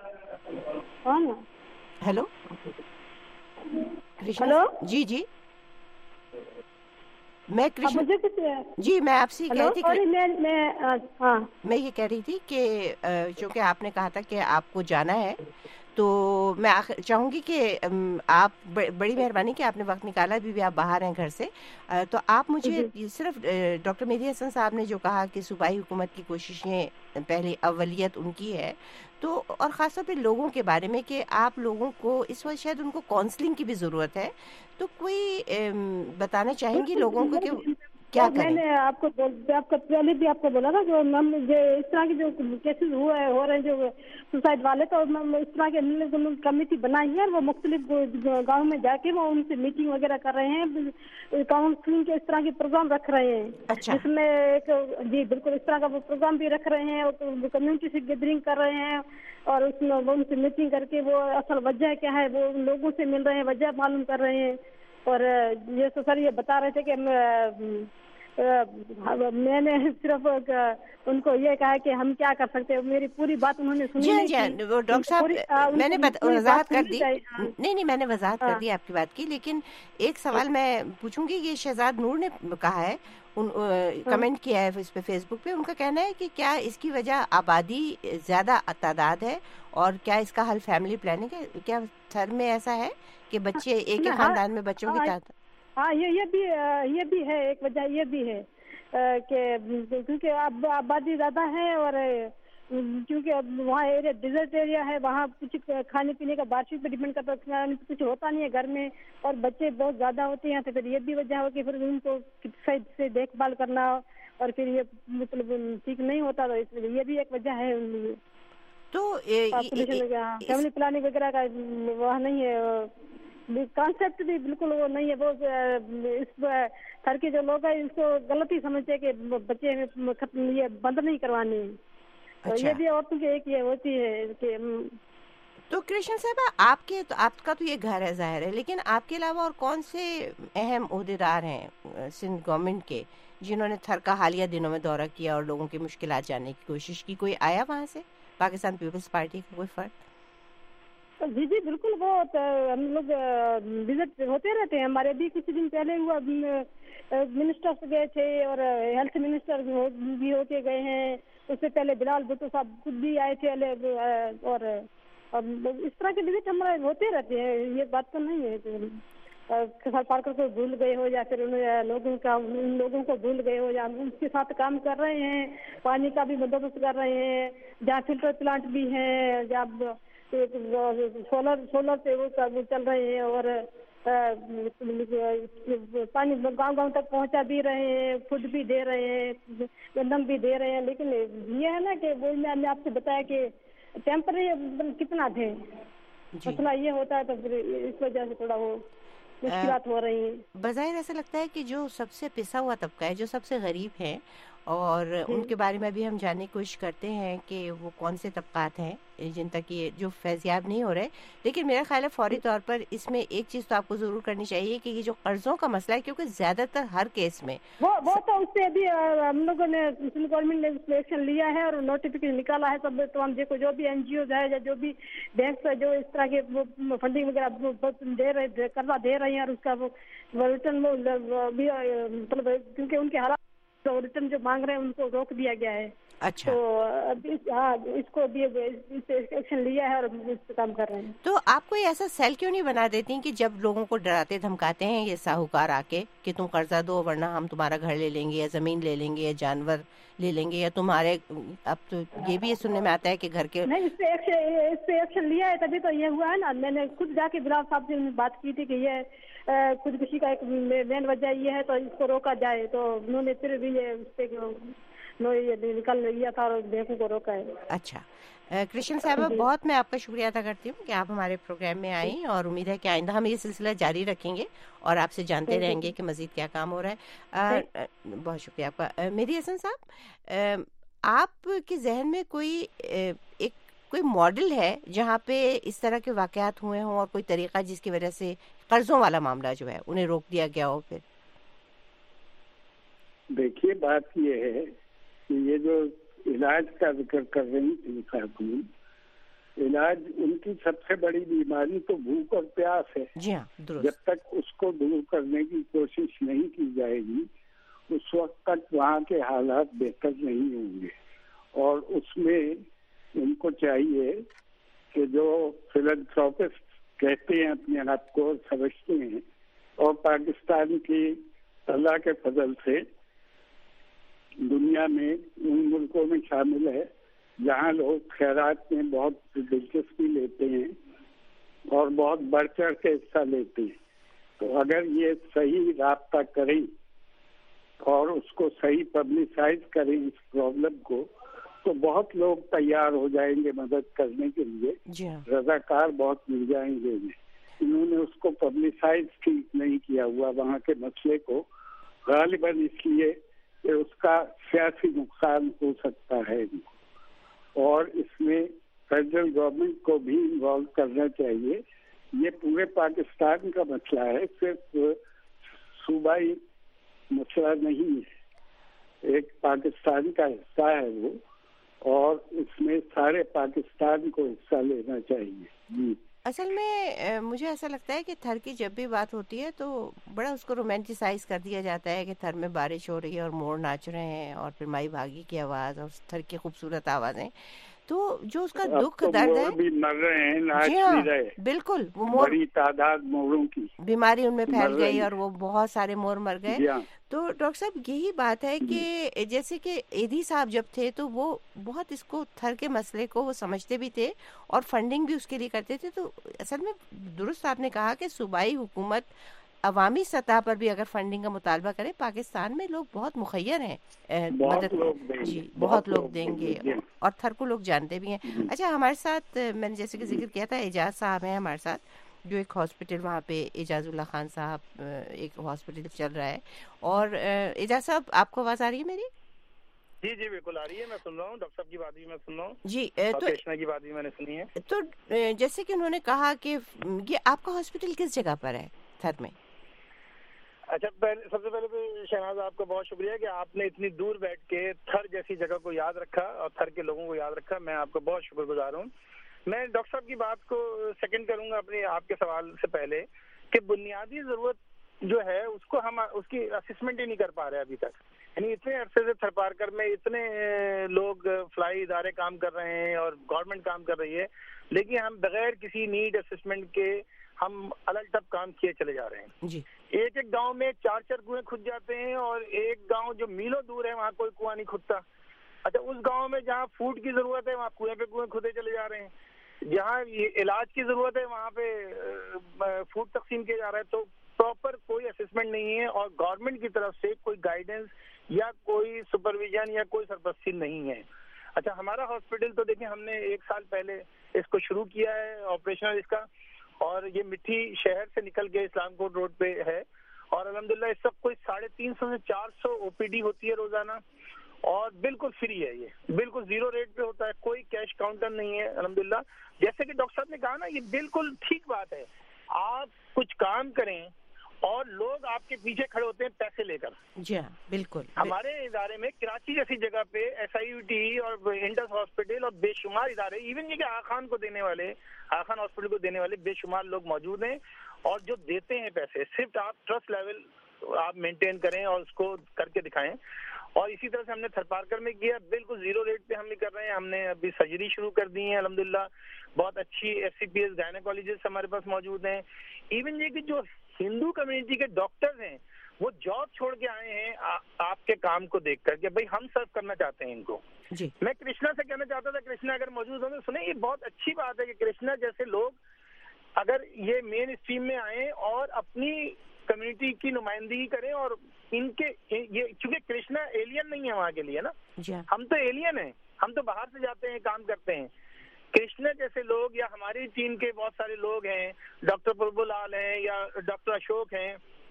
हेलो कृष्ण। जी जी मैं कृष्ण जी, मैं आपसे कह रही थी, मैं ये कह रही थी कि चूँकि आपने कहा था कि आपको जाना है, तो मैं चाहूँगी कि आप बड़ी मेहरबानी कि आपने वक्त निकाला, अभी भी आप बाहर हैं घर से, तो आप मुझे सिर्फ डॉक्टर मेहदी हसन साहब ने जो कहा कि सूबाई हुकूमत की कोशिशें पहली अव्वलियत उनकी है, तो और ख़ासतौर पे लोगों के बारे में कि आप लोगों को इस वक्त शायद उनको काउंसलिंग की भी ज़रूरत है, तो कोई बताना चाहेंगी लोगों को कि क्या करें? मैंने आपको पहले भी आपको बोला था जो इस तरह के जो केसेस हो रहे हैं जो सुसाइड वाले, तो इस तरह के कमेटी बनाई है, वो मुख्तलिफ गाँव में जाके वो उनसे मीटिंग वगैरह कर रहे हैं, काउंसलिंग के इस तरह के प्रोग्राम रख रहे हैं। अच्छा। जिसमें एक जी बिल्कुल इस तरह का वो प्रोग्राम भी रख रहे हैं, और कम्युनिटी से गैदरिंग कर रहे हैं, और उसमें वो उनसे मीटिंग करके वो असल वजह क्या है वो लोगों से मिल रहे हैं, वजह मालूम कर रहे हैं। और ये तो सर ये बता रहे थे कि मैंने सिर्फ उनको ये कहा कि हम क्या कर सकते हैं, मेरी पूरी बात उन्होंने सुनी नहीं। जी वो डॉक्टर साहब मैंने वजाहत कर दी, नहीं मैंने वजाहत कर दी आपकी बात की, लेकिन एक सवाल मैं पूछूंगी। ये शहजाद नूर ने कहा है, कमेंट किया है इस पे फेसबुक पे, उनका कहना है कि क्या इसकी वजह आबादी ज्यादा तादाद है, और क्या इसका हल फैमिली प्लानिंग है? क्या थर में ऐसा है कि बच्चे एक ही खानदान में बच्चों की तादाद? हाँ ये भी है, एक वजह ये भी है कि क्योंकि अब आबादी ज्यादा है, और क्योंकि वहाँ एरिया डिजर्ट एरिया है, वहाँ कुछ खाने पीने का बारिश पे डिपेंड करता है, कुछ होता नहीं है घर में, और बच्चे बहुत ज्यादा होते हैं, तो फिर ये भी वजह हो कि फिर उनको सही से देखभाल करना, और फिर ये मतलब ठीक नहीं होता, तो इसलिए ये भी एक वजह है। तो फैमिली प्लानिंग वगैरह का वह नहीं है, कॉन्सेप्ट भी बिल्कुल वो नहीं है। वो इस घर के जो लोग हैं इसको गलत ही समझते हैं कि बच्चे ये बंद नहीं करवाने। अच्छा। तो ये भी औरतों की एक ये होती है कि तो कृष्ण साहब आपका तो ये घर है जाहिर है, लेकिन आपके अलावा और कौन से अहम ओहदेदार हैं सिंध गवर्नमेंट के जिन्होंने थर का हालिया दिनों में दौरा किया और लोगों की मुश्किलात जानने की कोशिश की? कोई आया वहाँ से पाकिस्तान पीपल्स पार्टी का कोई फर्द? जी बिल्कुल, वो हम लोग विजिट होते रहते हैं। हमारे भी कुछ दिन पहले हुआ, मिनिस्टर्स गए थे और हेल्थ मिनिस्टर भी होके गए हैं। उससे पहले बिलाल भुट्टो साहब खुद भी आए थे, और इस तरह के विजिट हमारे होते रहते हैं। ये बात तो नहीं है कि पार्कर को भूल गए हो या फिर उन लोगों को भूल गए हो, या उनके साथ काम कर रहे हैं। पानी का भी बंदोबस्त कर रहे हैं, जहाँ फिल्टर प्लांट भी है, जहाँ सोलर से वो चल रहे हैं, और पानी गांव तक पहुंचा भी रहे हैं, फूड भी दे रहे हैं, गंदम भी दे रहे हैं। लेकिन ये है ना कि वो मैंने आपसे बताया कि टेम्परेचर कितना थे, मसला ये होता है, तो फिर इस वजह से थोड़ा वो मुश्किलात हो रही हैं। बज़ाहिर ऐसा लगता है कि जो सबसे पिसा हुआ तबका है, जो सबसे गरीब है, और उनके बारे में भी हम जानने की कोशिश करते हैं कि वो कौन से तबकात हैं जिन तक ये जो फैज़याब नहीं हो रहे। लेकिन मेरा ख्याल है फौरी तौर पर इसमें एक चीज़ तो आपको ज़रूर करनी चाहिए कि ये जो कर्ज़ों का मसला है, क्योंकि ज़्यादातर हर केस में वो तो उससे अभी हम लोगों ने गवर्नमेंट ने एक्शन लिया है और नोटिफिकेशन निकाला है सब तमाम देखो जो भी NGOs है या जो भी बैंक जो इस तरह के फंडिंग वगैरह दे रहे कर्जा दे रही हैं, और उसका वो रिटर्न भी मतलब क्योंकि उनके हालात तो रिटर्न जो मांग रहे हैं उनको रोक दिया गया है। अच्छा, तो अभी इसको भी एक्शन लिया है और इस पे काम कर रहे हैं। तो आप कोई ऐसा सेल क्यों नहीं बना देती कि जब लोगों को डराते धमकाते हैं ये साहूकार आके कि तुम कर्जा दो वरना हम तुम्हारा घर ले लेंगे या जमीन ले लेंगे या जानवर ले लेंगे या तुम्हारे, अब तो ये भी सुनने में आता है कि घर के नहीं, इस पे एक्शन लिया है तभी तो ये हुआ है ना। मैंने खुद जाके बिलाल साहब से बात की थी कि ये खुदकुशी का एक मेन वजह ये है तो इसको रोका जाए, तो उन्होंने फिर भी ये उस पे ये निकल लिया था और बैंकों को रोका है। अच्छा, कृष्ण साहब, बहुत मैं आपका शुक्रिया अदा करती हूँ कि आप हमारे प्रोग्राम में आई, और उम्मीद है कि आइंदा हम ये सिलसिला जारी रखेंगे और आपसे जानते रहेंगे कि मजीद क्या काम हो रहा है। बहुत शुक्रिया आपका। मेरी हसन साहब, आपके जहन में कोई मॉडल है जहाँ पे इस तरह के वाकयात हुए हों और कोई तरीका जिसकी वजह से कर्जों वाला मामला जो है उन्हें रोक दिया गया हो? फिर देखिए, बात ये है कि ये जो इलाज का जिक्र कर रही थी खातून, इलाज उनकी सबसे बड़ी बीमारी तो भूख और प्यास है। जी हाँ, जब तक उसको दूर करने की कोशिश नहीं की जाएगी उस वक्त तक वहाँ के हालात बेहतर नहीं होंगे। और उसमें उनको चाहिए कि जो फिलैंथ्रोपिस्ट कहते हैं अपने आप को समझते हैं, और पाकिस्तान की अल्लाह के फजल से दुनिया में उन मुल्कों में शामिल है जहाँ लोग खैरात में बहुत दिलचस्पी लेते हैं और बहुत बढ़ चढ़ के हिस्सा लेते हैं। तो अगर ये सही राब्ता करें और उसको सही पब्लिसाइज करें इस प्रॉब्लम को, तो बहुत लोग तैयार हो जाएंगे मदद करने के लिए। रजाकार बहुत मिल जाएंगे। इन्होंने उसको पब्लिसाइज ठीक नहीं किया हुआ वहाँ के मसले को, गालिबन इसलिए कि उसका सियासी नुकसान हो सकता है इनको, और इसमें फेडरल गवर्नमेंट को भी इन्वॉल्व करना चाहिए। ये पूरे पाकिस्तान का मसला है, सिर्फ सूबाई मसला नहीं है, एक पाकिस्तान का हिस्सा है वो, और इसमें सारे पाकिस्तान को हिस्सा लेना चाहिए। असल में मुझे ऐसा लगता है कि थर की जब भी बात होती है तो बड़ा उसको रोमांटिसाइज कर दिया जाता है कि थर में बारिश हो रही है और मोर नाच रहे हैं और फिर माई भागी की आवाज़ और थर की खूबसूरत आवाज़ें, तो जो उसका दुख तो दर्द है, भी मर रहे हैं, नाच हाँ, भी रहे, बिल्कुल, वो मोर, बड़ी तादाद मोरों की बीमारी उनमें फैल गई और वो बहुत सारे मोर मर गए। तो डॉक्टर साहब, यही बात है कि जैसे कि एदी साहब जब थे तो वो बहुत इसको थर के मसले को वो समझते भी थे और फंडिंग भी उसके लिए करते थे। तो असल में दुरुस्त आपने कहा कि सूबाई हुकूमत अवामी सतह पर भी अगर फंडिंग का मुतालबा करे, पाकिस्तान में लोग बहुत मुखैर हैं मदद जी, बहुत लोग देंगे और थर को लोग जानते भी हैं। अच्छा, हमारे साथ मैंने जैसे कि जिक्र किया था, एजाज साहब हैं हमारे साथ, जो एक हॉस्पिटल वहाँ पे एजाजुल्ला खान साहब एक हॉस्पिटल चल रहा है। और एजाज साहब, आपको आवाज़ आ रही है मेरी? जी जी बिल्कुल आ रही है, मैं सुन रहा हूँ। डॉक्टर साहब की बात भी मैं सुन रहा हूँ जी, तो कृष्णा की बात भी मैंने सुनी है। तो जैसे कि उन्होंने कहा कि ये आपका हॉस्पिटल किस जगह पर है थर में? अच्छा, सबसे पहले तो शहनाज आपका बहुत शुक्रिया कि आपने इतनी दूर बैठ के थर जैसी जगह को याद रखा और थर के लोगों को याद रखा। मैं आपका बहुत शुक्रगुजार हूँ। मैं डॉक्टर साहब की बात को सेकंड करूंगा अपने आपके सवाल से पहले कि बुनियादी जरूरत जो है उसको हम उसकी असेसमेंट ही नहीं कर पा रहे अभी तक। यानी इतने अरसे से थरपारकर में इतने लोग फ्लाई इदारे काम कर रहे हैं और गवर्नमेंट काम कर रही है, लेकिन हम बगैर किसी नीड असेसमेंट के हम अलग टप काम किए चले जा रहे हैं जी। एक एक गांव में 4-4 कुएं खुद जाते हैं और एक गांव जो मीलों दूर है वहाँ कोई कुआं नहीं खुदता। अच्छा, उस गांव में जहाँ फूड की जरूरत है वहाँ कुएं पे कुएं खुदे चले जा रहे हैं, जहाँ इलाज की जरूरत है वहाँ पे फूड तकसीम किया जा रहा है। तो प्रॉपर कोई असेसमेंट नहीं है और गवर्नमेंट की तरफ से कोई गाइडेंस या कोई सुपरविजन या कोई सरपरस्ती नहीं है। अच्छा, हमारा हॉस्पिटल तो देखिए हमने 1 साल पहले اس کو شروع کیا ہے آپریشن اس کا, اور یہ مٹھی شہر سے نکل کے اسلام کوٹ روڈ پہ ہے, اور الحمدللہ اس وقت کوئی 350 سے 400 OPD ہوتی ہے روزانہ, اور بالکل فری ہے, یہ بالکل زیرو ریٹ پہ ہوتا ہے, کوئی کیش کاؤنٹر نہیں ہے الحمدللہ. جیسے کہ ڈاکٹر صاحب نے کہا نا, یہ بالکل ٹھیک بات ہے, آپ کچھ کام کریں اور لوگ آپ کے پیچھے کھڑے ہوتے ہیں پیسے لے کر. جی ہاں بالکل. ہمارے ادارے میں کراچی جیسی جگہ پہ SIUT اور انڈس ہاسپٹل اور بے شمار ادارے, ایون یہ کہ آخان کو دینے والے, آخان ہاسپٹل کو دینے والے بے شمار لوگ موجود ہیں, اور جو دیتے ہیں پیسے, صرف آپ ٹرسٹ لیول آپ مینٹین کریں اور اس کو کر کے دکھائیں. اور اسی طرح سے ہم نے تھر پارکر میں کیا, بالکل زیرو ریٹ پہ ہم بھی کر رہے ہیں. ہم نے ابھی سرجری شروع کر دی ہے الحمدللہ, بہت اچھی SCPS گائنیکالوجسٹ ہمارے پاس موجود ہیں. ایون یہ کہ جو ہندو کمیونٹی کے ڈاکٹرز ہیں وہ جاب چھوڑ کے آئے ہیں آپ کے کام کو دیکھ کر کہ بھائی ہم سرو کرنا چاہتے ہیں ان کو. جی میں کرشنا سے کہنا چاہتا تھا, کرشنا اگر موجود ہوں تو سنیں, یہ بہت اچھی بات ہے کہ کرشنا جیسے لوگ اگر یہ مین اسٹریم میں آئیں اور اپنی کمیونٹی کی نمائندگی کریں, اور ان کے یہ چونکہ کرشنا ایلین نہیں ہے وہاں کے لیے نا, ہم تو ایلین ہیں, ہم تو باہر سے جاتے ہیں کام کرتے ہیں. کرشنا جیسے لوگ یا ہماری ٹیم کے بہت سارے لوگ ہیں, ڈاکٹر پربھو لال ہیں یا ڈاکٹر اشوک ہیں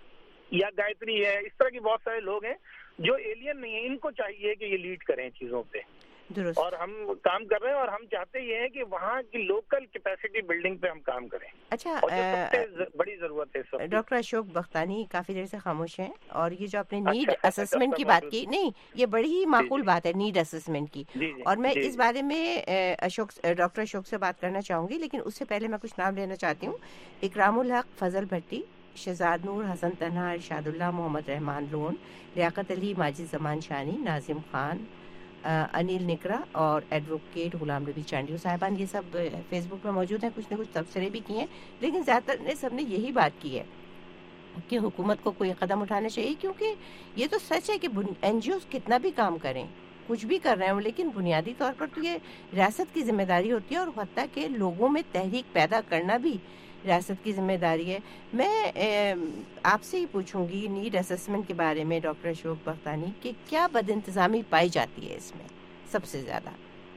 یا گایتری ہے, اس طرح کے بہت سارے لوگ ہیں جو ایلین نہیں ہیں. ان کو چاہیے کہ یہ لیڈ کریں چیزوں پہ, اور ہم کام کر رہے ہیں, اور ہم چاہتے یہ ہیں کہ وہاں کی لوکل کیپیسٹی بلڈنگ پہ ہم کام کریں. اچھا, بڑی ضرورت ہے. ڈاکٹر اشوک بختانی کافی دیر سے خاموش ہیں, اور یہ جو آپ نے نیڈ اسسمنٹ کی بات کی, نہیں یہ بڑی ہی معقول بات ہے نیڈ اسسمنٹ کی, اور میں اس بارے میں ڈاکٹر اشوک سے بات کرنا چاہوں گی, لیکن اس سے پہلے میں کچھ نام لینا چاہتی ہوں. اکرام الحق فضل بھٹی, شہزاد نور حسن تنہا, ارشاد اللہ, محمد رحمان لون, لیاقت علی, ماجد زمان شانی, ناظم خان, انیل نکرا اور ایڈوکیٹ غلام نبی چانڈیو صاحبان. یہ سب فیس بک پہ موجود ہیں, کچھ نہ کچھ تبصرے بھی کیے ہیں, لیکن زیادہ تر نے سب نے یہی بات کی ہے کہ حکومت کو کوئی قدم اٹھانا چاہیے, کیونکہ یہ تو سچ ہے کہ NGOs کتنا بھی کام کریں, کچھ بھی کر رہے ہیں, لیکن بنیادی طور پر تو یہ ریاست کی ذمہ داری ہوتی ہے, اور حتیٰ کہ لوگوں میں تحریک پیدا کرنا بھی ریاست کی ذمہ داری ہے. میں آپ سے ہی پوچھوں گی نیڈ اسسمنٹ کے بارے میں ڈاکٹر اشوک بختانی, کہ کیا بد انتظامی پائی جاتی ہے اس میں سب سے زیادہ؟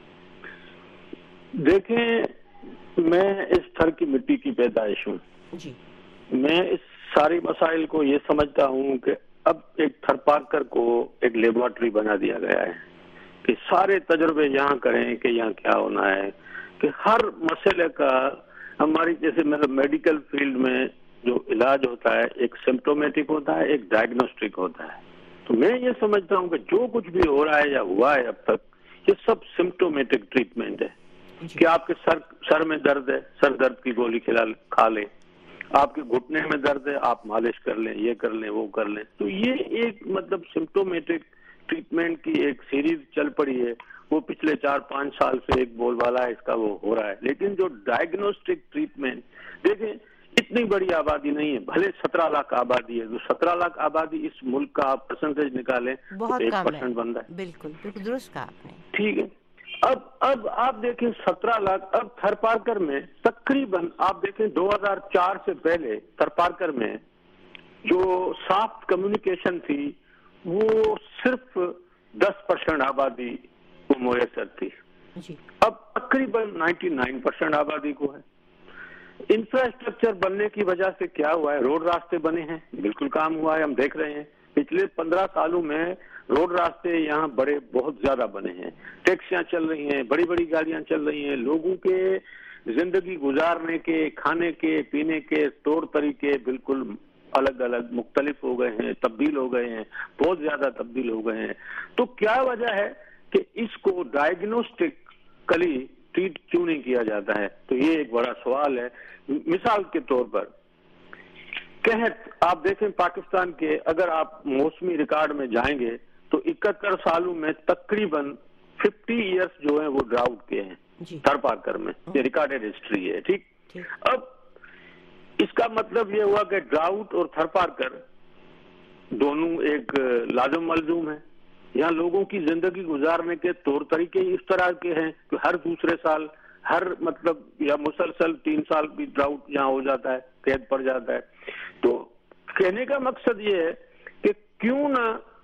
دیکھیں, میں اس تھر کی مٹی کی پیدائش ہوں. جی, میں اس ساری مسائل کو یہ سمجھتا ہوں کہ اب ایک تھر پارکر کو ایک لیبارٹری بنا دیا گیا ہے کہ سارے تجربے یہاں کریں کہ یہاں کیا ہونا ہے, کہ ہر مسئلے کا ہماری جیسے مطلب میڈیکل فیلڈ میں جو علاج ہوتا ہے ایک سمپٹومیٹک ہوتا ہے, ایک ڈائگنوسٹک ہوتا ہے. تو میں یہ سمجھتا ہوں کہ جو کچھ بھی ہو رہا ہے یا ہوا ہے اب تک, یہ سب سمپٹومیٹک ٹریٹمنٹ ہے. کہ آپ کے سر میں درد ہے, سر درد کی گولی کھا لیں, آپ کے گھٹنے میں درد ہے, آپ مالش کر لیں, یہ کر لیں, وہ کر لیں. تو یہ ایک مطلب سمپٹومیٹک ٹریٹمنٹ کی ایک سیریز چل پڑی ہے, وہ پچھلے 4-5 سال سے ایک بول والا ہے اس کا, وہ ہو رہا ہے. لیکن جو ڈائگنوسٹک ٹریٹمنٹ, دیکھیں اتنی بڑی آبادی نہیں ہے, بھلے 17 لاکھ آبادی ہے, تو 17 لاکھ آبادی اس ملک کا آپ پرسنٹیج نکالیں تو 1% بنتا ہے. بالکل بالکل درست کہا آپ نے. ٹھیک ہے, اب آپ دیکھیں 17 لاکھ, اب تھر پارکر میں تقریباً آپ دیکھیں 2004 سے پہلے تھر پارکر میں جو سافٹ کمیونیکیشن تھی وہ صرف 10% آبادی کو میسر تھی. اب تقریباً 99% آبادی کو ہے. انفراسٹرکچر بننے کی وجہ سے کیا ہوا ہے, روڈ راستے بنے ہیں, بالکل کام ہوا ہے, ہم دیکھ رہے ہیں پچھلے 15 سالوں میں روڈ راستے یہاں بڑے بہت زیادہ بنے ہیں, ٹیکسیاں چل رہی ہیں, بڑی بڑی گاڑیاں چل رہی ہیں, لوگوں کے زندگی گزارنے کے, کھانے کے, پینے کے طور طریقے بالکل الگ الگ مختلف ہو گئے ہیں, تبدیل ہو گئے ہیں, بہت زیادہ تبدیل ہو گئے ہیں. تو کیا وجہ ہے کہ اس کو ڈائگنوسٹکلی ٹریٹ کیوں نہیں کیا جاتا ہے؟ تو یہ ایک بڑا سوال ہے. مثال کے طور پر قحط آپ دیکھیں پاکستان کے, اگر آپ موسمی ریکارڈ میں جائیں گے تو 71 سالوں میں تقریباً 50 ایئرس جو ہیں وہ ڈراؤٹ کے ہیں تھر پارکر میں, یہ ریکارڈڈ ہسٹری ہے. ٹھیک, اب اس کا مطلب یہ ہوا کہ ڈراؤٹ اور تھر پارکر دونوں ایک لازم ملزوم ہیں. یہاں لوگوں کی زندگی گزارنے کے طور طریقے اس طرح کے ہیں کہ ہر دوسرے سال, ہر مطلب یا مسلسل 3 سال بھی ڈراؤٹ یہاں ہو جاتا ہے, قید پڑ جاتا ہے. تو کہنے کا مقصد یہ ہے کہ کیوں نہ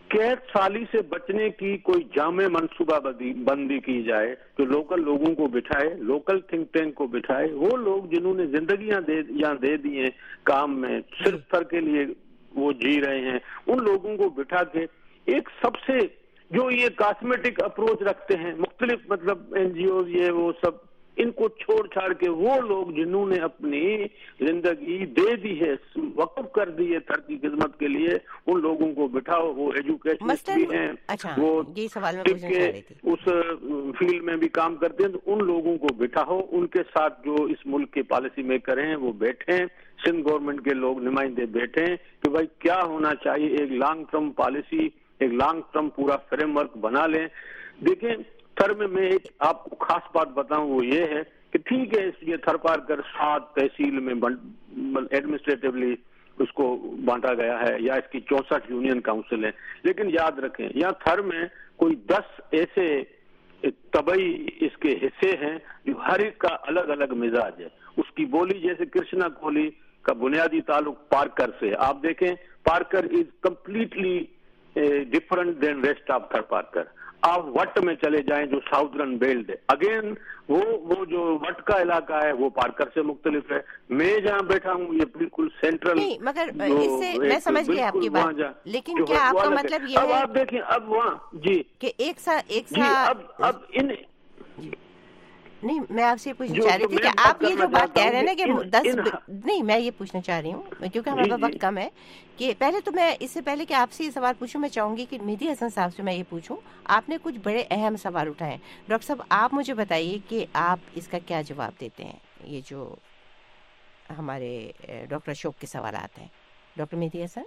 कैद साली से बचने की कोई जामे मंसूबा बंदी की जाए, जो लोकल लोगों को बिठाए, लोकल थिंक टैंक को बिठाए, वो लोग जिन्होंने जिंदगियां दे दी हैं काम में, सिर्फ थर के लिए वो जी रहे हैं, उन लोगों को बिठा के एक सबसे जो ये कॉस्मेटिक अप्रोच रखते हैं मुख्तलिफ मतलब एनजीओ ये वो सब, इनको छोड़ छाड़ के वो लोग जिन्होंने अपनी जिंदगी दे दी है, वक्फ कर दी है थर की खिदमत के लिए, उन लोगों को बिठाओ। वो एजुकेशनिस्ट भी हैं, अच्छा, वो ये सवाल मैं टिप पूछना चाह रही थी। के उस फील्ड में भी काम करते हैं, तो उन लोगों को बिठाओ, उनके साथ जो इस मुल्क के पॉलिसी मेकर हैं वो बैठे, सिंध गवर्नमेंट के लोग नुमाइंदे बैठे कि भाई क्या होना चाहिए, एक लॉन्ग टर्म पॉलिसी, एक लॉन्ग टर्म पूरा फ्रेमवर्क बना लें। देखें थर में मैं एक आपको खास बात बताऊं, वो ये है कि ठीक है ये थर पार कर 7 तहसील में एडमिनिस्ट्रेटिवली उसको बांटा गया है, या इसकी 64 यूनियन काउंसिल है, लेकिन याद रखें यहाँ थर में कोई 10 ऐसे तबई इसके हिस्से हैं जो हर एक का अलग अलग मिजाज है, उसकी बोली। जैसे कृष्णा कोहली का बुनियादी ताल्लुक पारकर से, आप देखें Parkar is completely different than west of Thar Parkar. आप वट में चले जाएं जो साउदर्न बेल्ट है, अगेन वो जो वट का इलाका है वो पारकर से मुख्तलिफ है। मैं जहाँ बैठा हूँ ये बिल्कुल सेंट्रल नहीं, मगर इससे मैं समझ गई आपकी बात, लेकिन क्या आपका मतलब ये अब है, आप देखिए अब वहाँ जी कि एक सा अब इन नहीं, मैं आपसे पूछना चाह रही थी कि आप ये जो बात कह रहे हैं ना कि 10 नहीं, मैं ये पूछना चाह रही हूँ क्योंकि हमारे पास वक्त कम है, कि पहले तो मैं इससे पहले कि आपसे ये सवाल पूछूं, मैं चाहूंगी कि मेहदी हसन साहब से मैं ये पूछूं, आपने कुछ बड़े अहम सवाल उठाए। डॉक्टर साहब आप मुझे बताइए कि आप इसका क्या जवाब देते हैं, ये जो हमारे डॉक्टर अशोक के सवाल आते हैं। डॉक्टर मेहदी हसन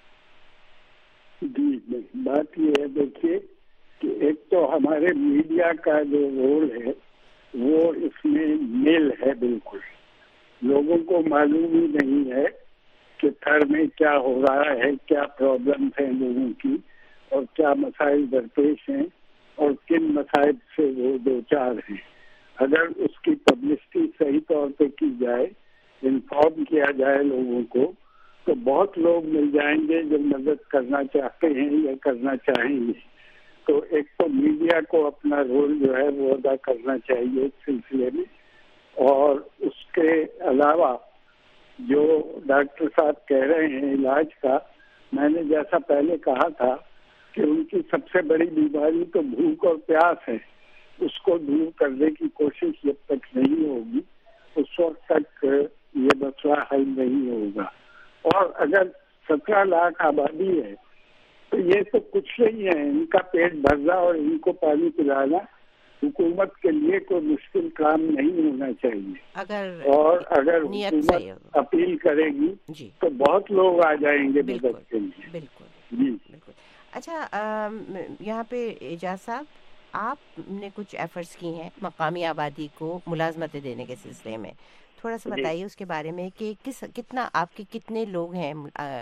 जी, बात ये है देखिए कि एक तो हमारे मीडिया का जो रोल है वो इसमें नील है, बिल्कुल लोगों को मालूम ही नहीं है कि थर में क्या हो रहा है, क्या प्रॉब्लम्स हैं लोगों की और क्या मसाइल दरपेश हैं और किन मसाइल से वो दो चार हैं। अगर उसकी पब्लिसिटी सही तौर पे की जाए, इन्फॉर्म किया जाए लोगों को, तो बहुत लोग मिल जाएंगे जो मदद करना चाहते हैं या करना चाहेंगे। तो एक तो मीडिया को अपना रोल जो है वो अदा करना चाहिए इस सिलसिले में, और उसके अलावा जो डॉक्टर साहब कह रहे हैं इलाज का, मैंने जैसा पहले कहा था कि उनकी सबसे बड़ी बीमारी तो भूख और प्यास है, उसको दूर करने की कोशिश जब तक नहीं होगी उस वक्त तक ये मसला हल नहीं होगा। और अगर 17 लाख आबादी है तो ये तो कुछ नहीं है, इनका पेट भरना और इनको पानी पिलाना हुकूमत के लिए कोई मुश्किल काम नहीं होना चाहिए। अगर हुकूमत अपील करेगी तो बहुत लोग आ जाएंगे मदद के लिए। बिल्कुल। अच्छा, यहाँ पे एजाज साहब, आपने कुछ एफर्ट्स की हैं मकामी आबादी को मुलाजमतें देने के सिलसिले में, थोड़ा सा बताइए उसके बारे में कि कितना आपके कितने लोग हैं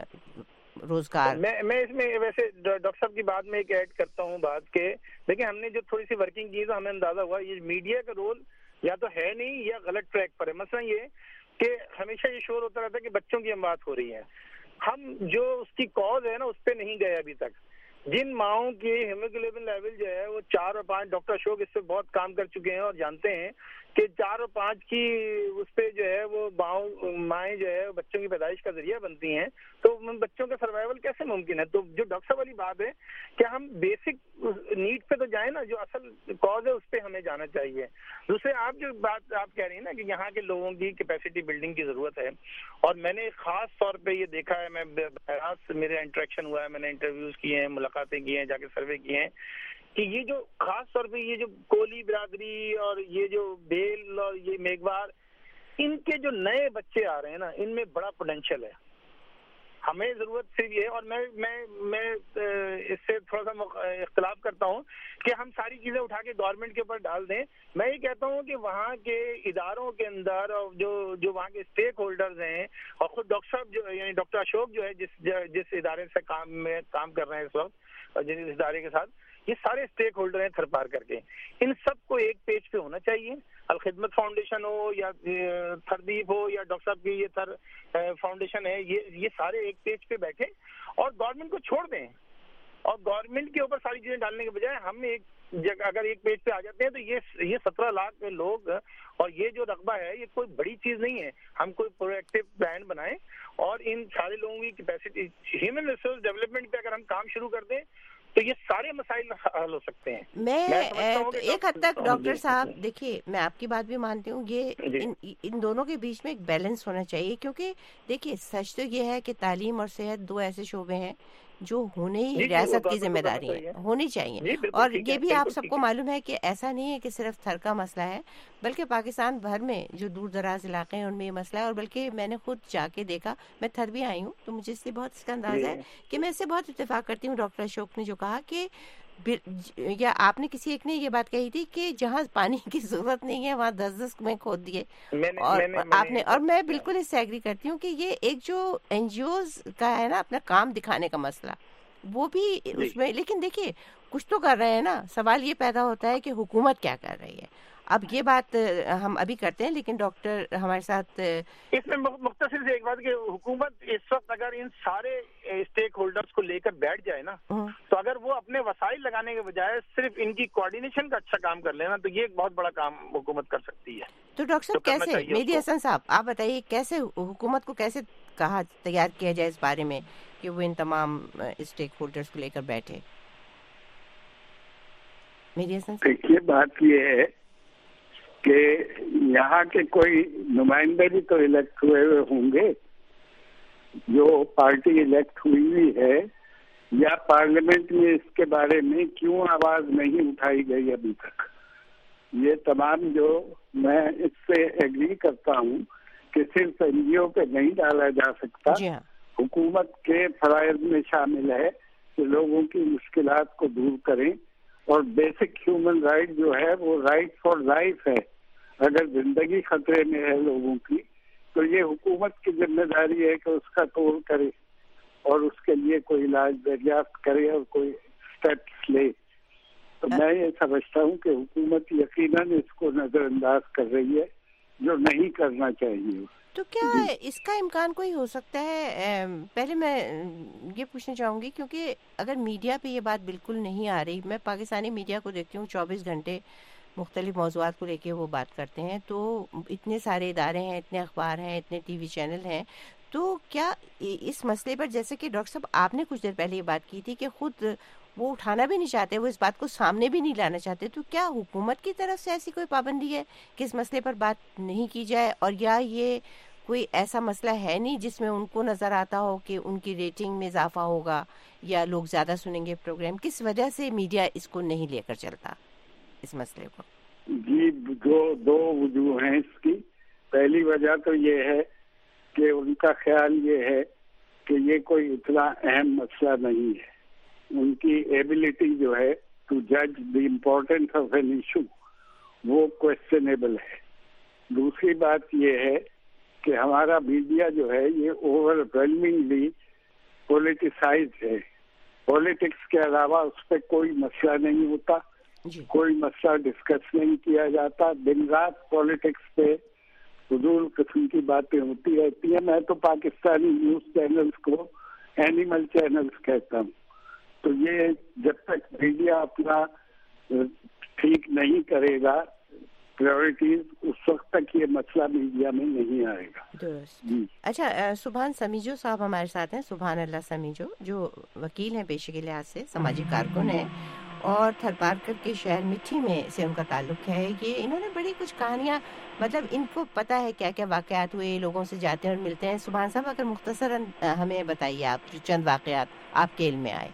रोजगार। मैं इसमें वैसे डॉक्टर साहब की बात में एक ऐड करता हूँ बात के, देखिए हमने जो थोड़ी सी वर्किंग की तो हमें अंदाजा हुआ ये मीडिया का रोल या तो है नहीं या गलत ट्रैक पर है। मसला ये कि हमेशा ये शोर होता रहता है कि बच्चों की हम बात हो रही है, हम जो उसकी कॉज है ना उस पर नहीं गए अभी तक। जिन माओं की हीमोग्लोबिन लेवल जो है वो 4 और 5, डॉक्टर अशोक इस पे बहुत काम कर चुके हैं और जानते हैं कि 4 और 5 की उस पे जो है वो माएँ जो है बच्चों की पैदाइश का जरिया बनती हैं, तो बच्चों का सर्वाइवल कैसे मुमकिन है। तो जो डॉक्टर साहब वाली बात है कि हम बेसिक नीड पे तो जाए ना, जो असल कॉज है उस पर हमें जाना चाहिए। दूसरे आप जो बात आप कह रही हैं ना कि यहाँ के लोगों की कैपेसिटी बिल्डिंग की जरूरत है, और मैंने खास तौर पे ये देखा है, मैं मेरे इंटरेक्शन हुआ है, मैंने इंटरव्यूज किए हैं, मुलाकातें की हैं, जाके सर्वे किए हैं कि ये जो खास तौर पे ये जो कोली बिरादरी और ये जो बेल और ये मेघवार, इनके जो नए बच्चे आ रहे हैं ना, इनमें बड़ा पोटेंशियल है। हमें जरूरत सिर्फ ये, और मैं इससे थोड़ा सा इख्तिलाफ करता हूँ कि हम सारी चीजें उठा के गवर्नमेंट के ऊपर डाल दें। मैं ये कहता हूँ कि वहाँ के इदारों के अंदर और जो वहाँ के स्टेक होल्डर्स हैं, और खुद डॉक्टर साहब जो यानी डॉक्टर अशोक जो है जिस इदारे से काम कर रहे हैं इस वक्त, और जिस इदारे के साथ, ये सारे स्टेक होल्डर हैं थर पार करके, इन सबको एक पेज पे होना चाहिए। अलखिदमत फाउंडेशन हो या थरदीप हो या डॉक्टर साहब की ये थर फाउंडेशन है, ये सारे एक पेज पे बैठे और गवर्नमेंट को छोड़ दें اور گورنمنٹ کے اوپر ساری چیزیں ڈالنے کے بجائے ہم ایک جگہ اگر ایک پیج پہ آ جاتے ہیں تو یہ 17 لاکھ لوگ اور یہ جو رقبہ ہے یہ کوئی بڑی چیز نہیں ہے. ہم کوئی پرویکٹیو پلان بنائیں اور ان سارے لوگوں کی کیپیسٹی ہیومن ریسورس ڈیولپمنٹ پہ اگر ہم کام شروع کر دیں تو یہ سارے مسائل حل ہو سکتے ہیں. میں ایک حد تک ڈاکٹر صاحب دیکھیے میں آپ کی بات بھی مانتی ہوں, یہ ان دونوں کے بیچ میں ایک بیلنس ہونا چاہیے, کیونکہ دیکھیے سچ تو یہ ہے کہ تعلیم اور صحت دو ایسے شعبے ہیں جو ہونے ہی ریاست کی ذمہ داری ہے, ہونی چاہیے. اور یہ بھی آپ سب کو معلوم ہے کہ ایسا نہیں ہے کہ صرف تھر کا مسئلہ ہے, بلکہ پاکستان بھر میں جو دور دراز علاقے ہیں ان میں یہ مسئلہ ہے. اور بلکہ میں نے خود جا کے دیکھا, میں تھر بھی آئی ہوں تو مجھے اس سے بہت اس کا اندازہ ہے کہ میں اس سے بہت اتفاق کرتی ہوں ڈاکٹر اشوک نے جو کہا کہ یا آپ نے کسی ایک نے یہ بات کہی تھی کہ جہاں پانی کی ضرورت نہیں ہے وہاں 10 کنویں کھود دیے, اور آپ نے, اور میں بالکل اس سے ایگری کرتی ہوں کہ یہ ایک جو این جی اوز کا ہے نا اپنا کام دکھانے کا مسئلہ وہ بھی اس میں, لیکن دیکھیے کچھ تو کر رہے ہیں نا. سوال یہ پیدا ہوتا ہے کہ حکومت کیا کر رہی ہے. اب یہ بات ہم ابھی کرتے ہیں, لیکن ڈاکٹر ہمارے ساتھ اس میں مختصر سے ایک بات کہ حکومت اس وقت اگر ان سارے اسٹیک ہولڈرز کو لے کر بیٹھ جائے نا تو اگر وہ اپنے وسائل لگانے کے بجائے صرف ان کی کوآرڈینیشن کا اچھا کام کر لینا تو یہ ایک بہت بڑا کام حکومت کر سکتی ہے. تو ڈاکٹر صاحب کیسے, مہدی حسن صاحب آپ بتائیے کیسے حکومت کو کیسے کہا تیار کیا جائے اس بارے میں کہ وہ ان تمام اسٹیک ہولڈرز کو لے کر بیٹھے. مہدی حسن صاحب دیکھیے بات یہ ہے کہ یہاں کے کوئی نمائندے بھی تو الیکٹ ہوئے ہوں گے, جو پارٹی الیکٹ ہوئی ہے, یا پارلیمنٹ میں اس کے بارے میں کیوں آواز نہیں اٹھائی گئی ابھی تک. یہ تمام جو میں اس سے ایگری کرتا ہوں کہ صرف این جی او پہ نہیں ڈالا جا سکتا, حکومت کے فرائض میں شامل ہے کہ لوگوں کی مشکلات کو دور کریں, اور بیسک ہیومن رائٹ جو ہے وہ رائٹ فار لائف ہے. اگر زندگی خطرے میں ہے لوگوں کی تو یہ حکومت کی ذمہ داری ہے کہ اس کا توڑ کرے اور اس کے لیے کوئی علاج دریافت کرے اور کوئی اسٹیپس لے. تو میں یہ سمجھتا ہوں کہ حکومت یقیناً اس کو نظر انداز کر رہی ہے جو نہیں کرنا چاہیے. تو کیا اس کا امکان کوئی ہو سکتا ہے, پہلے میں یہ پوچھنا چاہوں گی کیونکہ اگر میڈیا پہ یہ بات بالکل نہیں آ رہی, میں پاکستانی میڈیا کو دیکھتی ہوں 24 گھنٹے مختلف موضوعات کو لے کے وہ بات کرتے ہیں, تو اتنے سارے ادارے ہیں, اتنے اخبار ہیں, اتنے ٹی وی چینل ہیں, تو کیا اس مسئلے پر, جیسے کہ ڈاکٹر صاحب آپ نے کچھ دیر پہلے یہ بات کی تھی کہ خود وہ اٹھانا بھی نہیں چاہتے, وہ اس بات کو سامنے بھی نہیں لانا چاہتے, تو کیا حکومت کی طرف سے ایسی کوئی پابندی ہے کہ اس مسئلے پر بات نہیں کی جائے, اور یا یہ کوئی ایسا مسئلہ ہے نہیں جس میں ان کو نظر آتا ہو کہ ان کی ریٹنگ میں اضافہ ہوگا یا لوگ زیادہ سنیں گے پروگرام, کس وجہ سے میڈیا اس کو نہیں لے کر چلتا اس مسئلے کو؟ جی دو وجوہ ہیں اس کی. پہلی وجہ تو یہ ہے کہ ان کا خیال یہ ہے کہ یہ کوئی اتنا اہم مسئلہ نہیں ہے. ان کی ایبلٹی جو ہے ٹو جج the importance of an issue وہ کوشچنیبل ہے. دوسری بات یہ ہے کہ ہمارا میڈیا جو ہے یہ اوور ویلمنگلی پولیٹیسائز ہے. پولیٹکس کے علاوہ اس پہ کوئی مسئلہ نہیں ہوتا, کوئی مسئلہ ڈسکس نہیں کیا جاتا. دن رات پولیٹکس پہ فضول قسم کی باتیں ہوتی رہتی ہیں. میں تو پاکستانی نیوز چینلز کو اینیمل چینلز کہتا ہوں. تو یہ جب تک میڈیا اپنا ٹھیک نہیں کرے گا پریورٹیز, اس وقت تک یہ مسئلہ میڈیا میں نہیں آئے گا. درست. اچھا, سبحان سمیجو صاحب ہمارے ساتھ ہیں, سبحان اللہ سمیجو, جو وکیل ہیں پیشے کے لحاظ سے, سماجی کارکن ہیں, اور تھر پارکر کے شہر مٹھی میں سے ان کا تعلق ہے. یہ انہوں نے بڑی کچھ کہانیاں, مطلب ان کو پتا ہے کیا کیا واقعات ہوئے, لوگوں سے جاتے ہیں اور ملتے ہیں. سبحان صاحب اگر مختصراً ہمیں بتائیے آپ جو چند واقعات آپ کے علم میں آئے.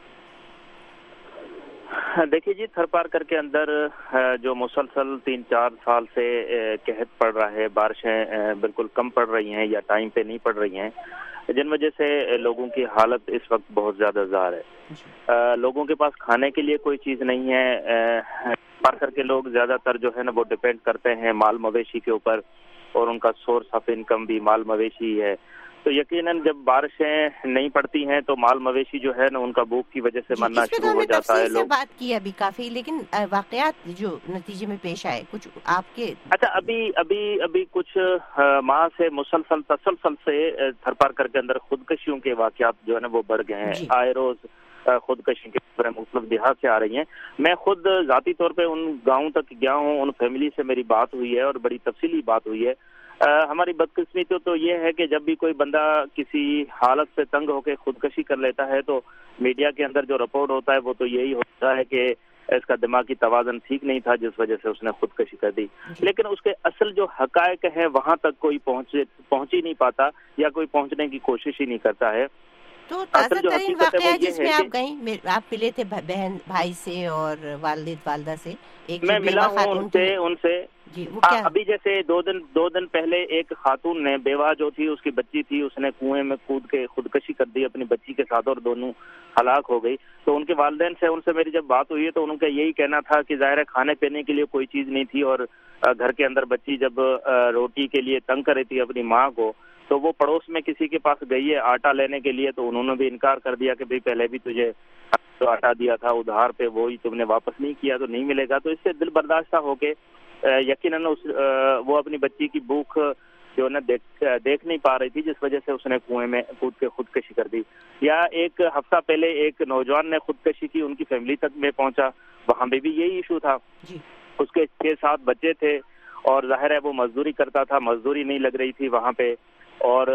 دیکھیے جی, تھر پارکر کے اندر جو مسلسل 3-4 سال سے قحط پڑ رہا ہے, بارشیں بالکل کم پڑ رہی ہیں یا ٹائم پہ نہیں پڑ رہی ہیں, جن وجہ سے لوگوں کی حالت اس وقت بہت زیادہ زار ہے. لوگوں کے پاس کھانے کے لیے کوئی چیز نہیں ہے. پارکر کے لوگ زیادہ تر جو ہے نا وہ ڈپینڈ کرتے ہیں مال مویشی کے اوپر, اور ان کا سورس آف انکم بھی مال مویشی ہے. تو یقیناً جب بارشیں نہیں پڑتی ہیں تو مال مویشی جو ہے نا ان کا بھوک کی وجہ سے مرنا شروع ہو جاتا ہے. لوگ بات کی ابھی کافی, لیکن واقعات جو نتیجے میں پیش آئے کچھ آپ کے. اچھا, ابھی کچھ ماہ سے تسلسل سے تھر پارکر کے اندر خودکشیوں کے واقعات جو ہے نا وہ بڑھ گئے ہیں. آئے روز خودکشی کے خبریں مختلف دیہات سے آ رہی ہیں. میں خود ذاتی طور پہ ان گاؤں تک گیا ہوں, ان فیملی سے میری بات ہوئی ہے اور بڑی تفصیلی بات ہوئی ہے. ہماری بدقسمتی تو یہ ہے کہ جب بھی کوئی بندہ کسی حالت سے تنگ ہو کے خودکشی کر لیتا ہے تو میڈیا کے اندر جو رپورٹ ہوتا ہے وہ تو یہی ہوتا ہے کہ اس کا دماغی توازن ٹھیک نہیں تھا جس وجہ سے اس نے خودکشی کر دی. لیکن اس کے اصل جو حقائق ہیں وہاں تک کوئی پہنچ ہی نہیں پاتا یا کوئی پہنچنے کی کوشش ہی نہیں کرتا ہے. تو تازہ ترین واقعہ جس میں آپ گئیں, آپ ملے تھے بہن بھائی سے اور والدہ سے؟ میں ملا ہوں ان سے جی, وہ کیا ابھی جیسے دو دن پہلے ایک خاتون نے, بیوہ جو تھی, اس کی بچی تھی, اس نے کنویں میں کود کے خودکشی کر دی اپنی بچی کے ساتھ اور دونوں ہلاک ہو گئی. تو ان کے والدین سے ان سے میری جب بات ہوئی ہے تو ان کا یہی کہنا تھا کہ ظاہر ہے کھانے پینے کے لیے کوئی چیز نہیں تھی اور گھر کے اندر بچی جب روٹی کے لیے تنگ کر رہی تھی اپنی ماں کو تو وہ پڑوس میں کسی کے پاس گئی ہے آٹا لینے کے لیے, تو انہوں نے بھی انکار کر دیا کہ بھئی پہلے بھی تجھے تو آٹا دیا تھا ادھار پہ, وہی تم نے واپس نہیں کیا تو نہیں ملے گا. تو اس سے دل برداشتہ ہو کے یقیناً وہ اپنی بچی کی بھوک جو ہے دیکھ نہیں پا رہی تھی جس وجہ سے اس نے کنویں میں کود کے خودکشی کر دی. یا ایک ہفتہ پہلے ایک نوجوان نے خودکشی کی, ان کی فیملی تک میں پہنچا, وہاں پہ بھی یہی ایشو تھا. اس کے 6-7 بچے تھے اور ظاہر ہے وہ مزدوری کرتا تھا, مزدوری نہیں لگ رہی تھی وہاں پہ, اور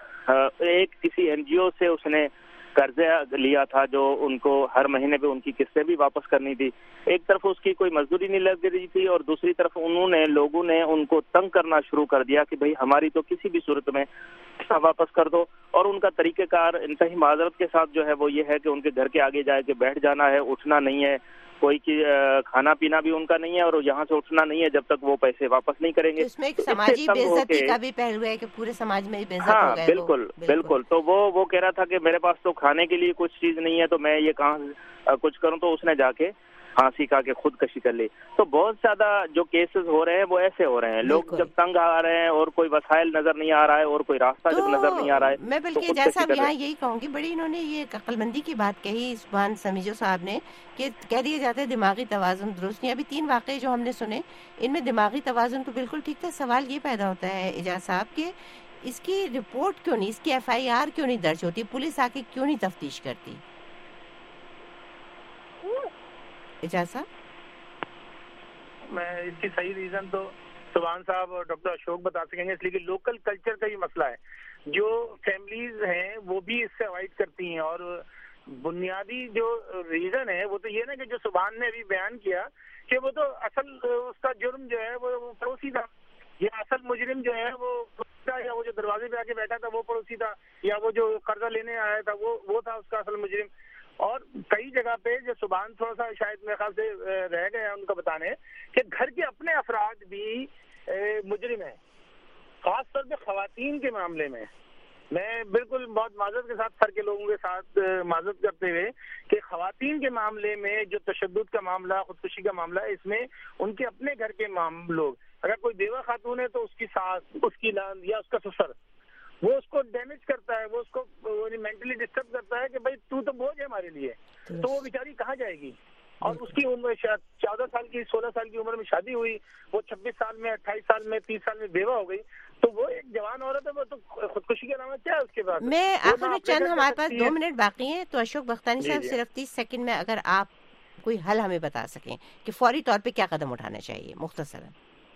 ایک کسی این جی او سے اس نے قرضہ لیا تھا جو ان کو ہر مہینے پہ ان کی قسطیں بھی واپس کرنی تھی. ایک طرف اس کی کوئی مزدوری نہیں لگ رہی تھی اور دوسری طرف لوگوں نے ان کو تنگ کرنا شروع کر دیا کہ بھئی ہماری تو کسی بھی صورت میں پیسہ واپس کر دو. اور ان کا طریقہ کار انتہائی معذرت کے ساتھ جو ہے وہ یہ ہے کہ ان کے گھر کے آگے جا کے بیٹھ جانا ہے, اٹھنا نہیں ہے, کوئی کھانا پینا بھی ان کا نہیں ہے اور یہاں سے اٹھنا نہیں ہے جب تک وہ پیسے واپس نہیں کریں گے. اس میں ایک سماجی بے عزتی کا بھی پہلو ہے کہ پورے سماج میں بے عزت ہو گئے. بالکل. تو وہ کہہ رہا تھا کہ میرے پاس تو کھانے کے لیے کچھ چیز نہیں ہے تو میں یہ کہاں کچھ کروں, تو اس نے جا کے پھانسی کھا کے خودکشی کر لی. تو بہت زیادہ جو کیسز ہو رہے ہیں وہ ایسے ہو رہے ہیں, لوگ جب تنگ آ رہے ہیں اور کوئی وسائل نظر نہیں آ رہا ہے اور کوئی راستہ جب نظر نہیں آ رہا ہے. میں بلکہ جیسا یہاں یہی کہوں گی, بڑی انہوں نے یہ عقل مندی کی بات کہی سبحان سمیجو صاحب نے کہ کہہ دیا جاتا ہے دماغی توازن درست نہیں. ابھی 3 واقعے جو ہم نے سنے ان میں دماغی توازن تو بالکل ٹھیک تھا. سوال یہ پیدا ہوتا ہے اعجاز صاحب کہ اس کی رپورٹ کیوں نہیں, اس کی ایف آئی آر کیوں نہیں درج ہوتی, پولیس آ کے کیوں نہیں تفتیش کرتی؟ اعجاز صاحب میں اس کی صحیح ریزن تو سبحان صاحب اور ڈاکٹر اشوک بتا سکیں گے, اس لیے کہ لوکل کلچر کا یہ مسئلہ ہے. جو فیملیز ہیں وہ بھی اس سے اوائڈ کرتی ہیں اور بنیادی جو ریزن ہے وہ تو یہ نا کہ جو سبحان نے ابھی بیان کیا کہ وہ تو اصل اس کا جرم جو ہے وہ پڑوسی تھا, یا اصل مجرم جو ہے وہ یا وہ جو دروازے پہ آ کے بیٹھا تھا وہ پڑوسی تھا, یا وہ جو قرضہ لینے آیا تھا وہ تھا اس کا اصل مجرم. اور کئی جگہ پہ جو سبحان تھوڑا سا شاید میرے خیال سے رہ گئے ہیں ان کا بتانے کہ گھر کے اپنے افراد بھی مجرم ہیں, خاص طور پہ خواتین کے معاملے میں. میں بالکل بہت معذرت کے ساتھ سر کے لوگوں کے ساتھ معذرت کرتے ہوئے کہ خواتین کے معاملے میں جو تشدد کا معاملہ, خودکشی کا معاملہ ہے, اس میں ان کے اپنے گھر کے لوگ, اگر کوئی بیوہ خاتون ہے تو اس کی ساس, اس کی ناند یا اس کا سسر, وہ اس کو ڈیمیج کرتا ہے, وہ اس کو مینٹلی ڈسٹرب کرتا ہے کہ بھائی تو بوجھ ہے ہمارے لیے, تو وہ بیچاری کہاں جائے گی. اور اس کی عمر 14 سال کی 16 سال کی عمر میں شادی ہوئی, وہ 26 سال میں 28 سال میں 30 سال میں بیوہ ہو گئی, تو وہ ایک جوان عورت ہے, وہ تو خودکشی کے علاوہ کیا ہے اس کے بعد. میں آخر میں چند ہمارے پاس 2 منٹ باقی ہیں, تو اشوک بختانی صاحب صرف 30 سیکنڈ میں اگر آپ کوئی حل ہمیں بتا سکیں کہ فوری طور پہ کیا قدم اٹھانا چاہیے مختصراً.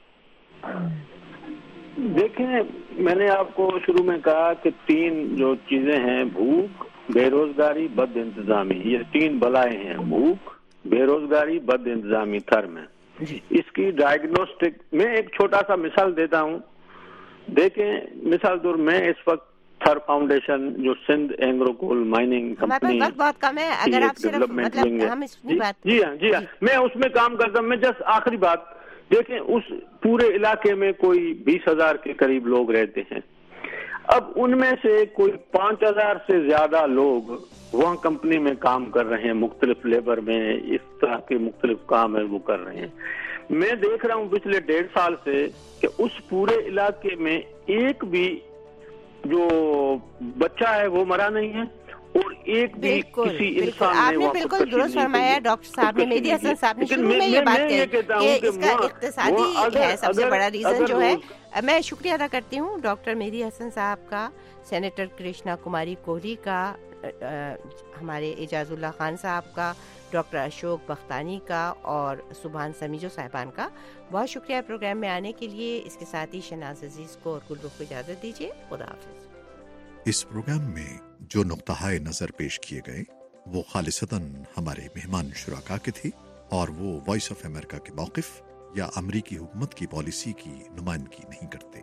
دیکھیں, میں نے آپ کو شروع میں کہا کہ 3 جو چیزیں ہیں, بھوک, بے روزگاری, بد انتظامی, یہ 3 بلائیں ہیں, بھوک, بے روزگاری, بد انتظامی تھر میں. اس کی ڈائگنوسٹک میں ایک چھوٹا سا مثال دیتا ہوں. دیکھیں مثال طور میں اس وقت تھر فاؤنڈیشن جو Sindh Engro coal mining company, وقت بہت کم ہے, اگر آپ صرف مطلب ہم اس کی بات جی ہاں میں اس میں کام کرتا ہوں. میں جسٹ آخری بات, دیکھیں اس پورے علاقے میں کوئی 20,000 کے قریب لوگ رہتے ہیں. اب ان میں سے کوئی 5,000 سے زیادہ لوگ وہاں کمپنی میں کام کر رہے ہیں, مختلف لیبر میں اس طرح کے مختلف کام ہے وہ کر رہے ہیں. میں دیکھ رہا ہوں پچھلے 1.5 سال سے کہ اس پورے علاقے میں ایک بھی جو بچہ ہے وہ مرا نہیں ہے, اور ایک بھی کسی انسان نے آپ نے بالکل درست فرمایا ڈاکٹر صاحب نے، مہدی حسن صاحب نے شروع میں یہ بات کہی کہ اس کا اقتصادی ہے سب سے بڑا ریزن جو ہے. میں شکریہ ادا کرتی ہوں ڈاکٹر مہدی حسن صاحب کا، سینیٹر کرشنا کماری کوہلی کا، ہمارے اعجاز اللہ خان صاحب کا، ڈاکٹر اشوک بختانی کا اور سبحان سمیجو صاحبان کا. بہت شکریہ پروگرام میں آنے کے لیے. اس کے ساتھ ہی شہناز عزیز کو اور گلرخ کو اجازت دیجیے. خدا حافظ. اس پروگرام میں جو نقطہ نظر پیش کیے گئے وہ خالصتاً ہمارے مہمان شرکا کے تھے اور وہ وائس آف امریکہ کے موقف یا امریکی حکومت کی پالیسی کی نمائندگی نہیں کرتے.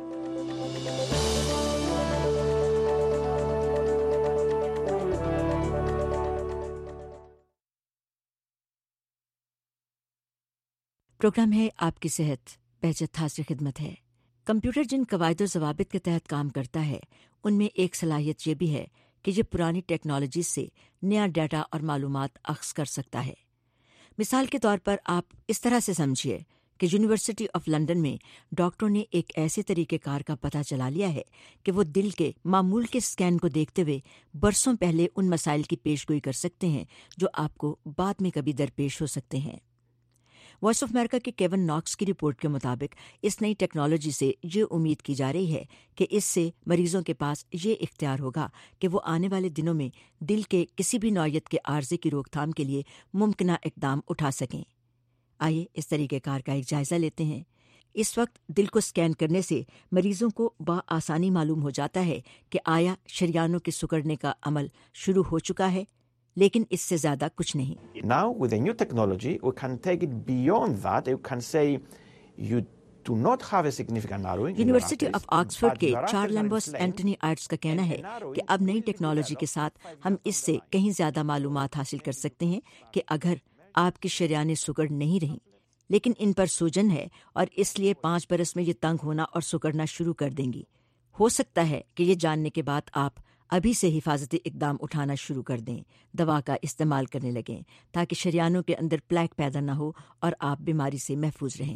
پروگرام ہے آپ کی صحت، بہجت حاضر خدمت ہے. کمپیوٹر جن قواعد و ضوابط کے تحت کام کرتا ہے ان میں ایک صلاحیت یہ بھی ہے کہ یہ پرانی ٹیکنالوجی سے نیا ڈیٹا اور معلومات اخذ کر سکتا ہے. مثال کے طور پر آپ اس طرح سے سمجھیے کہ یونیورسٹی آف لنڈن میں ڈاکٹروں نے ایک ایسے طریقہ کار کا پتہ چلا لیا ہے کہ وہ دل کے معمول کے اسکین کو دیکھتے ہوئے برسوں پہلے ان مسائل کی پیشگوئی کر سکتے ہیں جو آپ کو بعد میں کبھی درپیش ہو سکتے ہیں. وائس آف امریکہ کے کیون ناکس کی رپورٹ کے مطابق اس نئی ٹیکنالوجی سے یہ امید کی جا رہی ہے کہ اس سے مریضوں کے پاس یہ اختیار ہوگا کہ وہ آنے والے دنوں میں دل کے کسی بھی نوعیت کے عارضے کی روک تھام کے لیے ممکنہ اقدام اٹھا سکیں. آئیے اس طریقہ کار کا ایک جائزہ لیتے ہیں. اس وقت دل کو اسکین کرنے سے مریضوں کو بآسانی معلوم ہو جاتا ہے کہ آیا شریانوں کے سکڑنے کا عمل شروع ہو چکا ہے، لیکن اس سے زیادہ کچھ نہیں. Now with the new technology we can take it beyond that. You can say you do not have a significant narrowing. University of Oxford کے چارلمبس اینٹنی آئٹس کا کہنا ہے کہ اب نئی ٹیکنالوجی کے ساتھ ہم اس سے کہیں زیادہ معلومات حاصل کر سکتے ہیں کہ اگر آپ کی شریانیں سکڑ نہیں رہیں لیکن ان پر سوجن ہے اور اس لیے 5 برس میں یہ تنگ ہونا اور سکڑنا شروع کر دیں گی. ہو سکتا ہے کہ یہ جاننے کے بعد آپ ابھی سے حفاظتی اقدام اٹھانا شروع کر دیں، دوا کا استعمال کرنے لگیں تاکہ شریانوں کے اندر پلیک پیدا نہ ہو اور آپ بیماری سے محفوظ رہیں.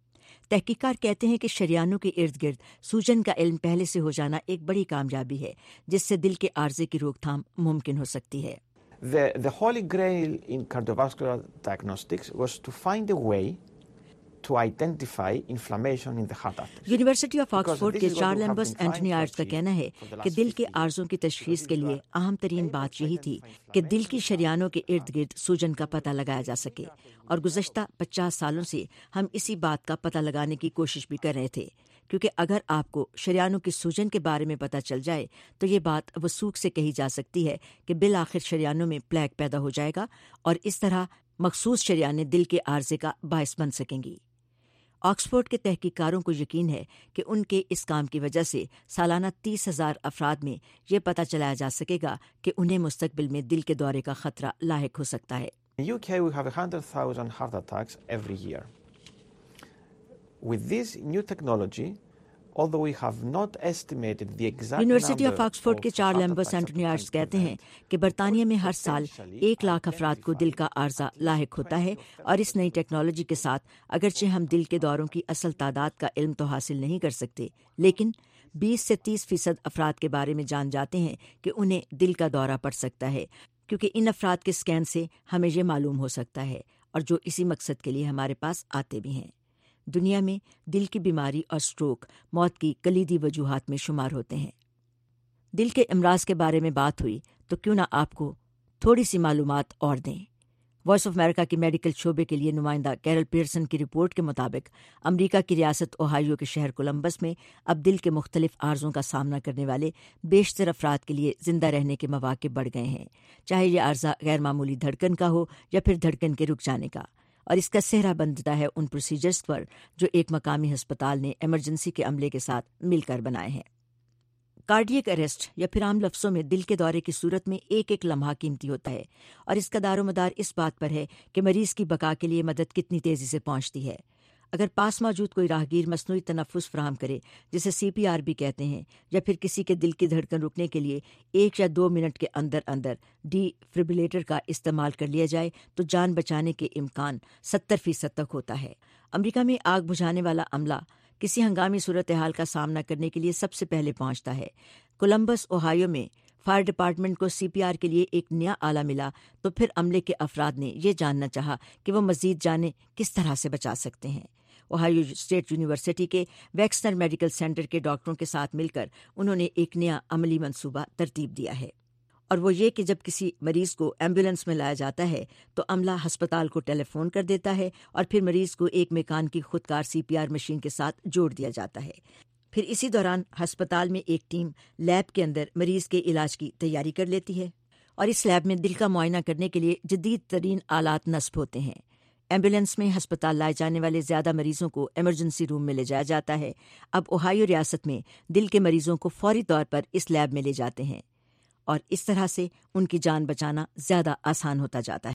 تحقیقات کہتے ہیں کہ شریانوں کے ارد گرد سوجن کا علم پہلے سے ہو جانا ایک بڑی کامیابی ہے جس سے دل کے عارضے کی روک تھام ممکن ہو سکتی ہے. The holy grail in cardiovascular diagnostics was to find a way to identify inflammation in the heart arteries. University of Oxford کے چارلمبس اینٹنی آئٹس کا کہنا ہے کہ دل کے عارضوں کی تشخیص کے لیے اہم ترین بات یہی تھی کہ دل کی شریانوں کے ارد گرد سوجن کا پتہ لگایا جا سکے، اور گزشتہ 50 سالوں سے ہم اسی بات کا پتہ لگانے کی کوشش بھی کر رہے تھے، کیونکہ اگر آپ کو شریانوں کی سوجن کے بارے میں پتہ چل جائے تو یہ بات وثوق سے کہی جا سکتی ہے کہ بالآخر شریانوں میں پلیک پیدا ہو جائے گا اور اس طرح مخصوص شریانیں دل کے عارضے کا باعث بن سکیں گی. آکسفورڈ کے تحقیقکاروں کو یقین ہے کہ ان کے اس کام کی وجہ سے سالانہ 30,000 افراد میں یہ پتہ چلایا جا سکے گا کہ انہیں مستقبل میں دل کے دورے کا خطرہ لاحق ہو سکتا ہے. In UK we have 100,000 heart attacks every year. With this new technology, although we have not estimated the exact university of number Oxford کے of Charalambos heart attacks Antoniades that کہتے ہیں prevent, کہ برطانیہ میں ہر سال 1 لاکھ افراد کو دل کا عارضہ لاحق ہوتا ہے، اور اس نئی ٹیکنالوجی کے ساتھ اگرچہ ہم دل کے دوروں کی اصل تعداد کا علم تو حاصل نہیں کر سکتے، لیکن 20 سے 30% افراد کے بارے میں جان جاتے ہیں کہ انہیں دل کا دورہ پڑ سکتا ہے، کیونکہ ان افراد کے اسکین سے ہمیں یہ معلوم ہو سکتا ہے، اور جو اسی مقصد کے لیے ہمارے پاس آتے بھی ہیں. دنیا میں دل کی بیماری اور سٹروک موت کی کلیدی وجوہات میں شمار ہوتے ہیں. دل کے امراض کے بارے میں بات ہوئی تو کیوں نہ آپ کو تھوڑی سی معلومات اور دیں. وائس آف امریکہ کے میڈیکل شعبے کے لیے نمائندہ کیرل پیئرسن کی رپورٹ کے مطابق امریکہ کی ریاست اوہایو کے شہر کولمبس میں اب دل کے مختلف عارضوں کا سامنا کرنے والے بیشتر افراد کے لیے زندہ رہنے کے مواقع بڑھ گئے ہیں، چاہے یہ عارضہ غیر معمولی دھڑکن کا ہو یا پھر دھڑکن کے رک جانے کا، اور اس کا سہرا بندتا ہے ان پروسیجرز پر جو ایک مقامی ہسپتال نے ایمرجنسی کے عملے کے ساتھ مل کر بنائے ہیں. کارڈیک اریسٹ یا پھر عام لفظوں میں دل کے دورے کی صورت میں ایک ایک لمحہ قیمتی ہوتا ہے، اور اس کا دار و مدار اس بات پر ہے کہ مریض کی بقا کے لیے مدد کتنی تیزی سے پہنچتی ہے. اگر پاس موجود کوئی راہگیر مصنوعی تنفس فراہم کرے جسے CPR بھی کہتے ہیں، یا پھر کسی کے دل کی دھڑکن رکنے کے لیے 1 یا 2 منٹ کے اندر اندر ڈی فیبریلیٹر کا استعمال کر لیا جائے تو جان بچانے کے امکان 70% تک ہوتا ہے. امریکہ میں آگ بجھانے والا عملہ کسی ہنگامی صورتحال کا سامنا کرنے کے لیے سب سے پہلے پہنچتا ہے. کولمبس اوہایو میں فائر ڈپارٹمنٹ کو CPR کے لیے ایک نیا آلہ ملا تو پھر عملے کے افراد نے یہ جاننا چاہا کہ وہ مزید جانیں کس طرح سے بچا سکتے ہیں۔ اوہایو اسٹیٹ یونیورسٹی کے ویکسنر میڈیکل سینٹر کے ڈاکٹروں کے ساتھ مل کر انہوں نے ایک نیا عملی منصوبہ ترتیب دیا ہے، اور وہ یہ کہ جب کسی مریض کو ایمبولینس میں لایا جاتا ہے تو عملہ ہسپتال کو ٹیلی فون کر دیتا ہے اور پھر مریض کو ایک میکان کی خودکار CPR مشین کے ساتھ جوڑ دیا جاتا ہے۔ پھر اسی دوران ہسپتال میں ایک ٹیم لیب کے اندر مریض کے علاج کی تیاری کر لیتی ہے، اور اس لیب میں دل کا معائنہ کرنے کے لیے جدید ترین آلات نصب ہوتے ہیں۔ ایمبولینس میں ہسپتال لائے جانے والے زیادہ مریضوں کو ایمرجنسی روم میں لے جایا جاتا ہے۔ اب اوہایو ریاست میں دل کے مریضوں کو فوری طور پر اس لیب میں لے جاتے ہیں، اور اس طرح سے ان کی جان بچانا زیادہ آسان ہوتا جاتا ہے۔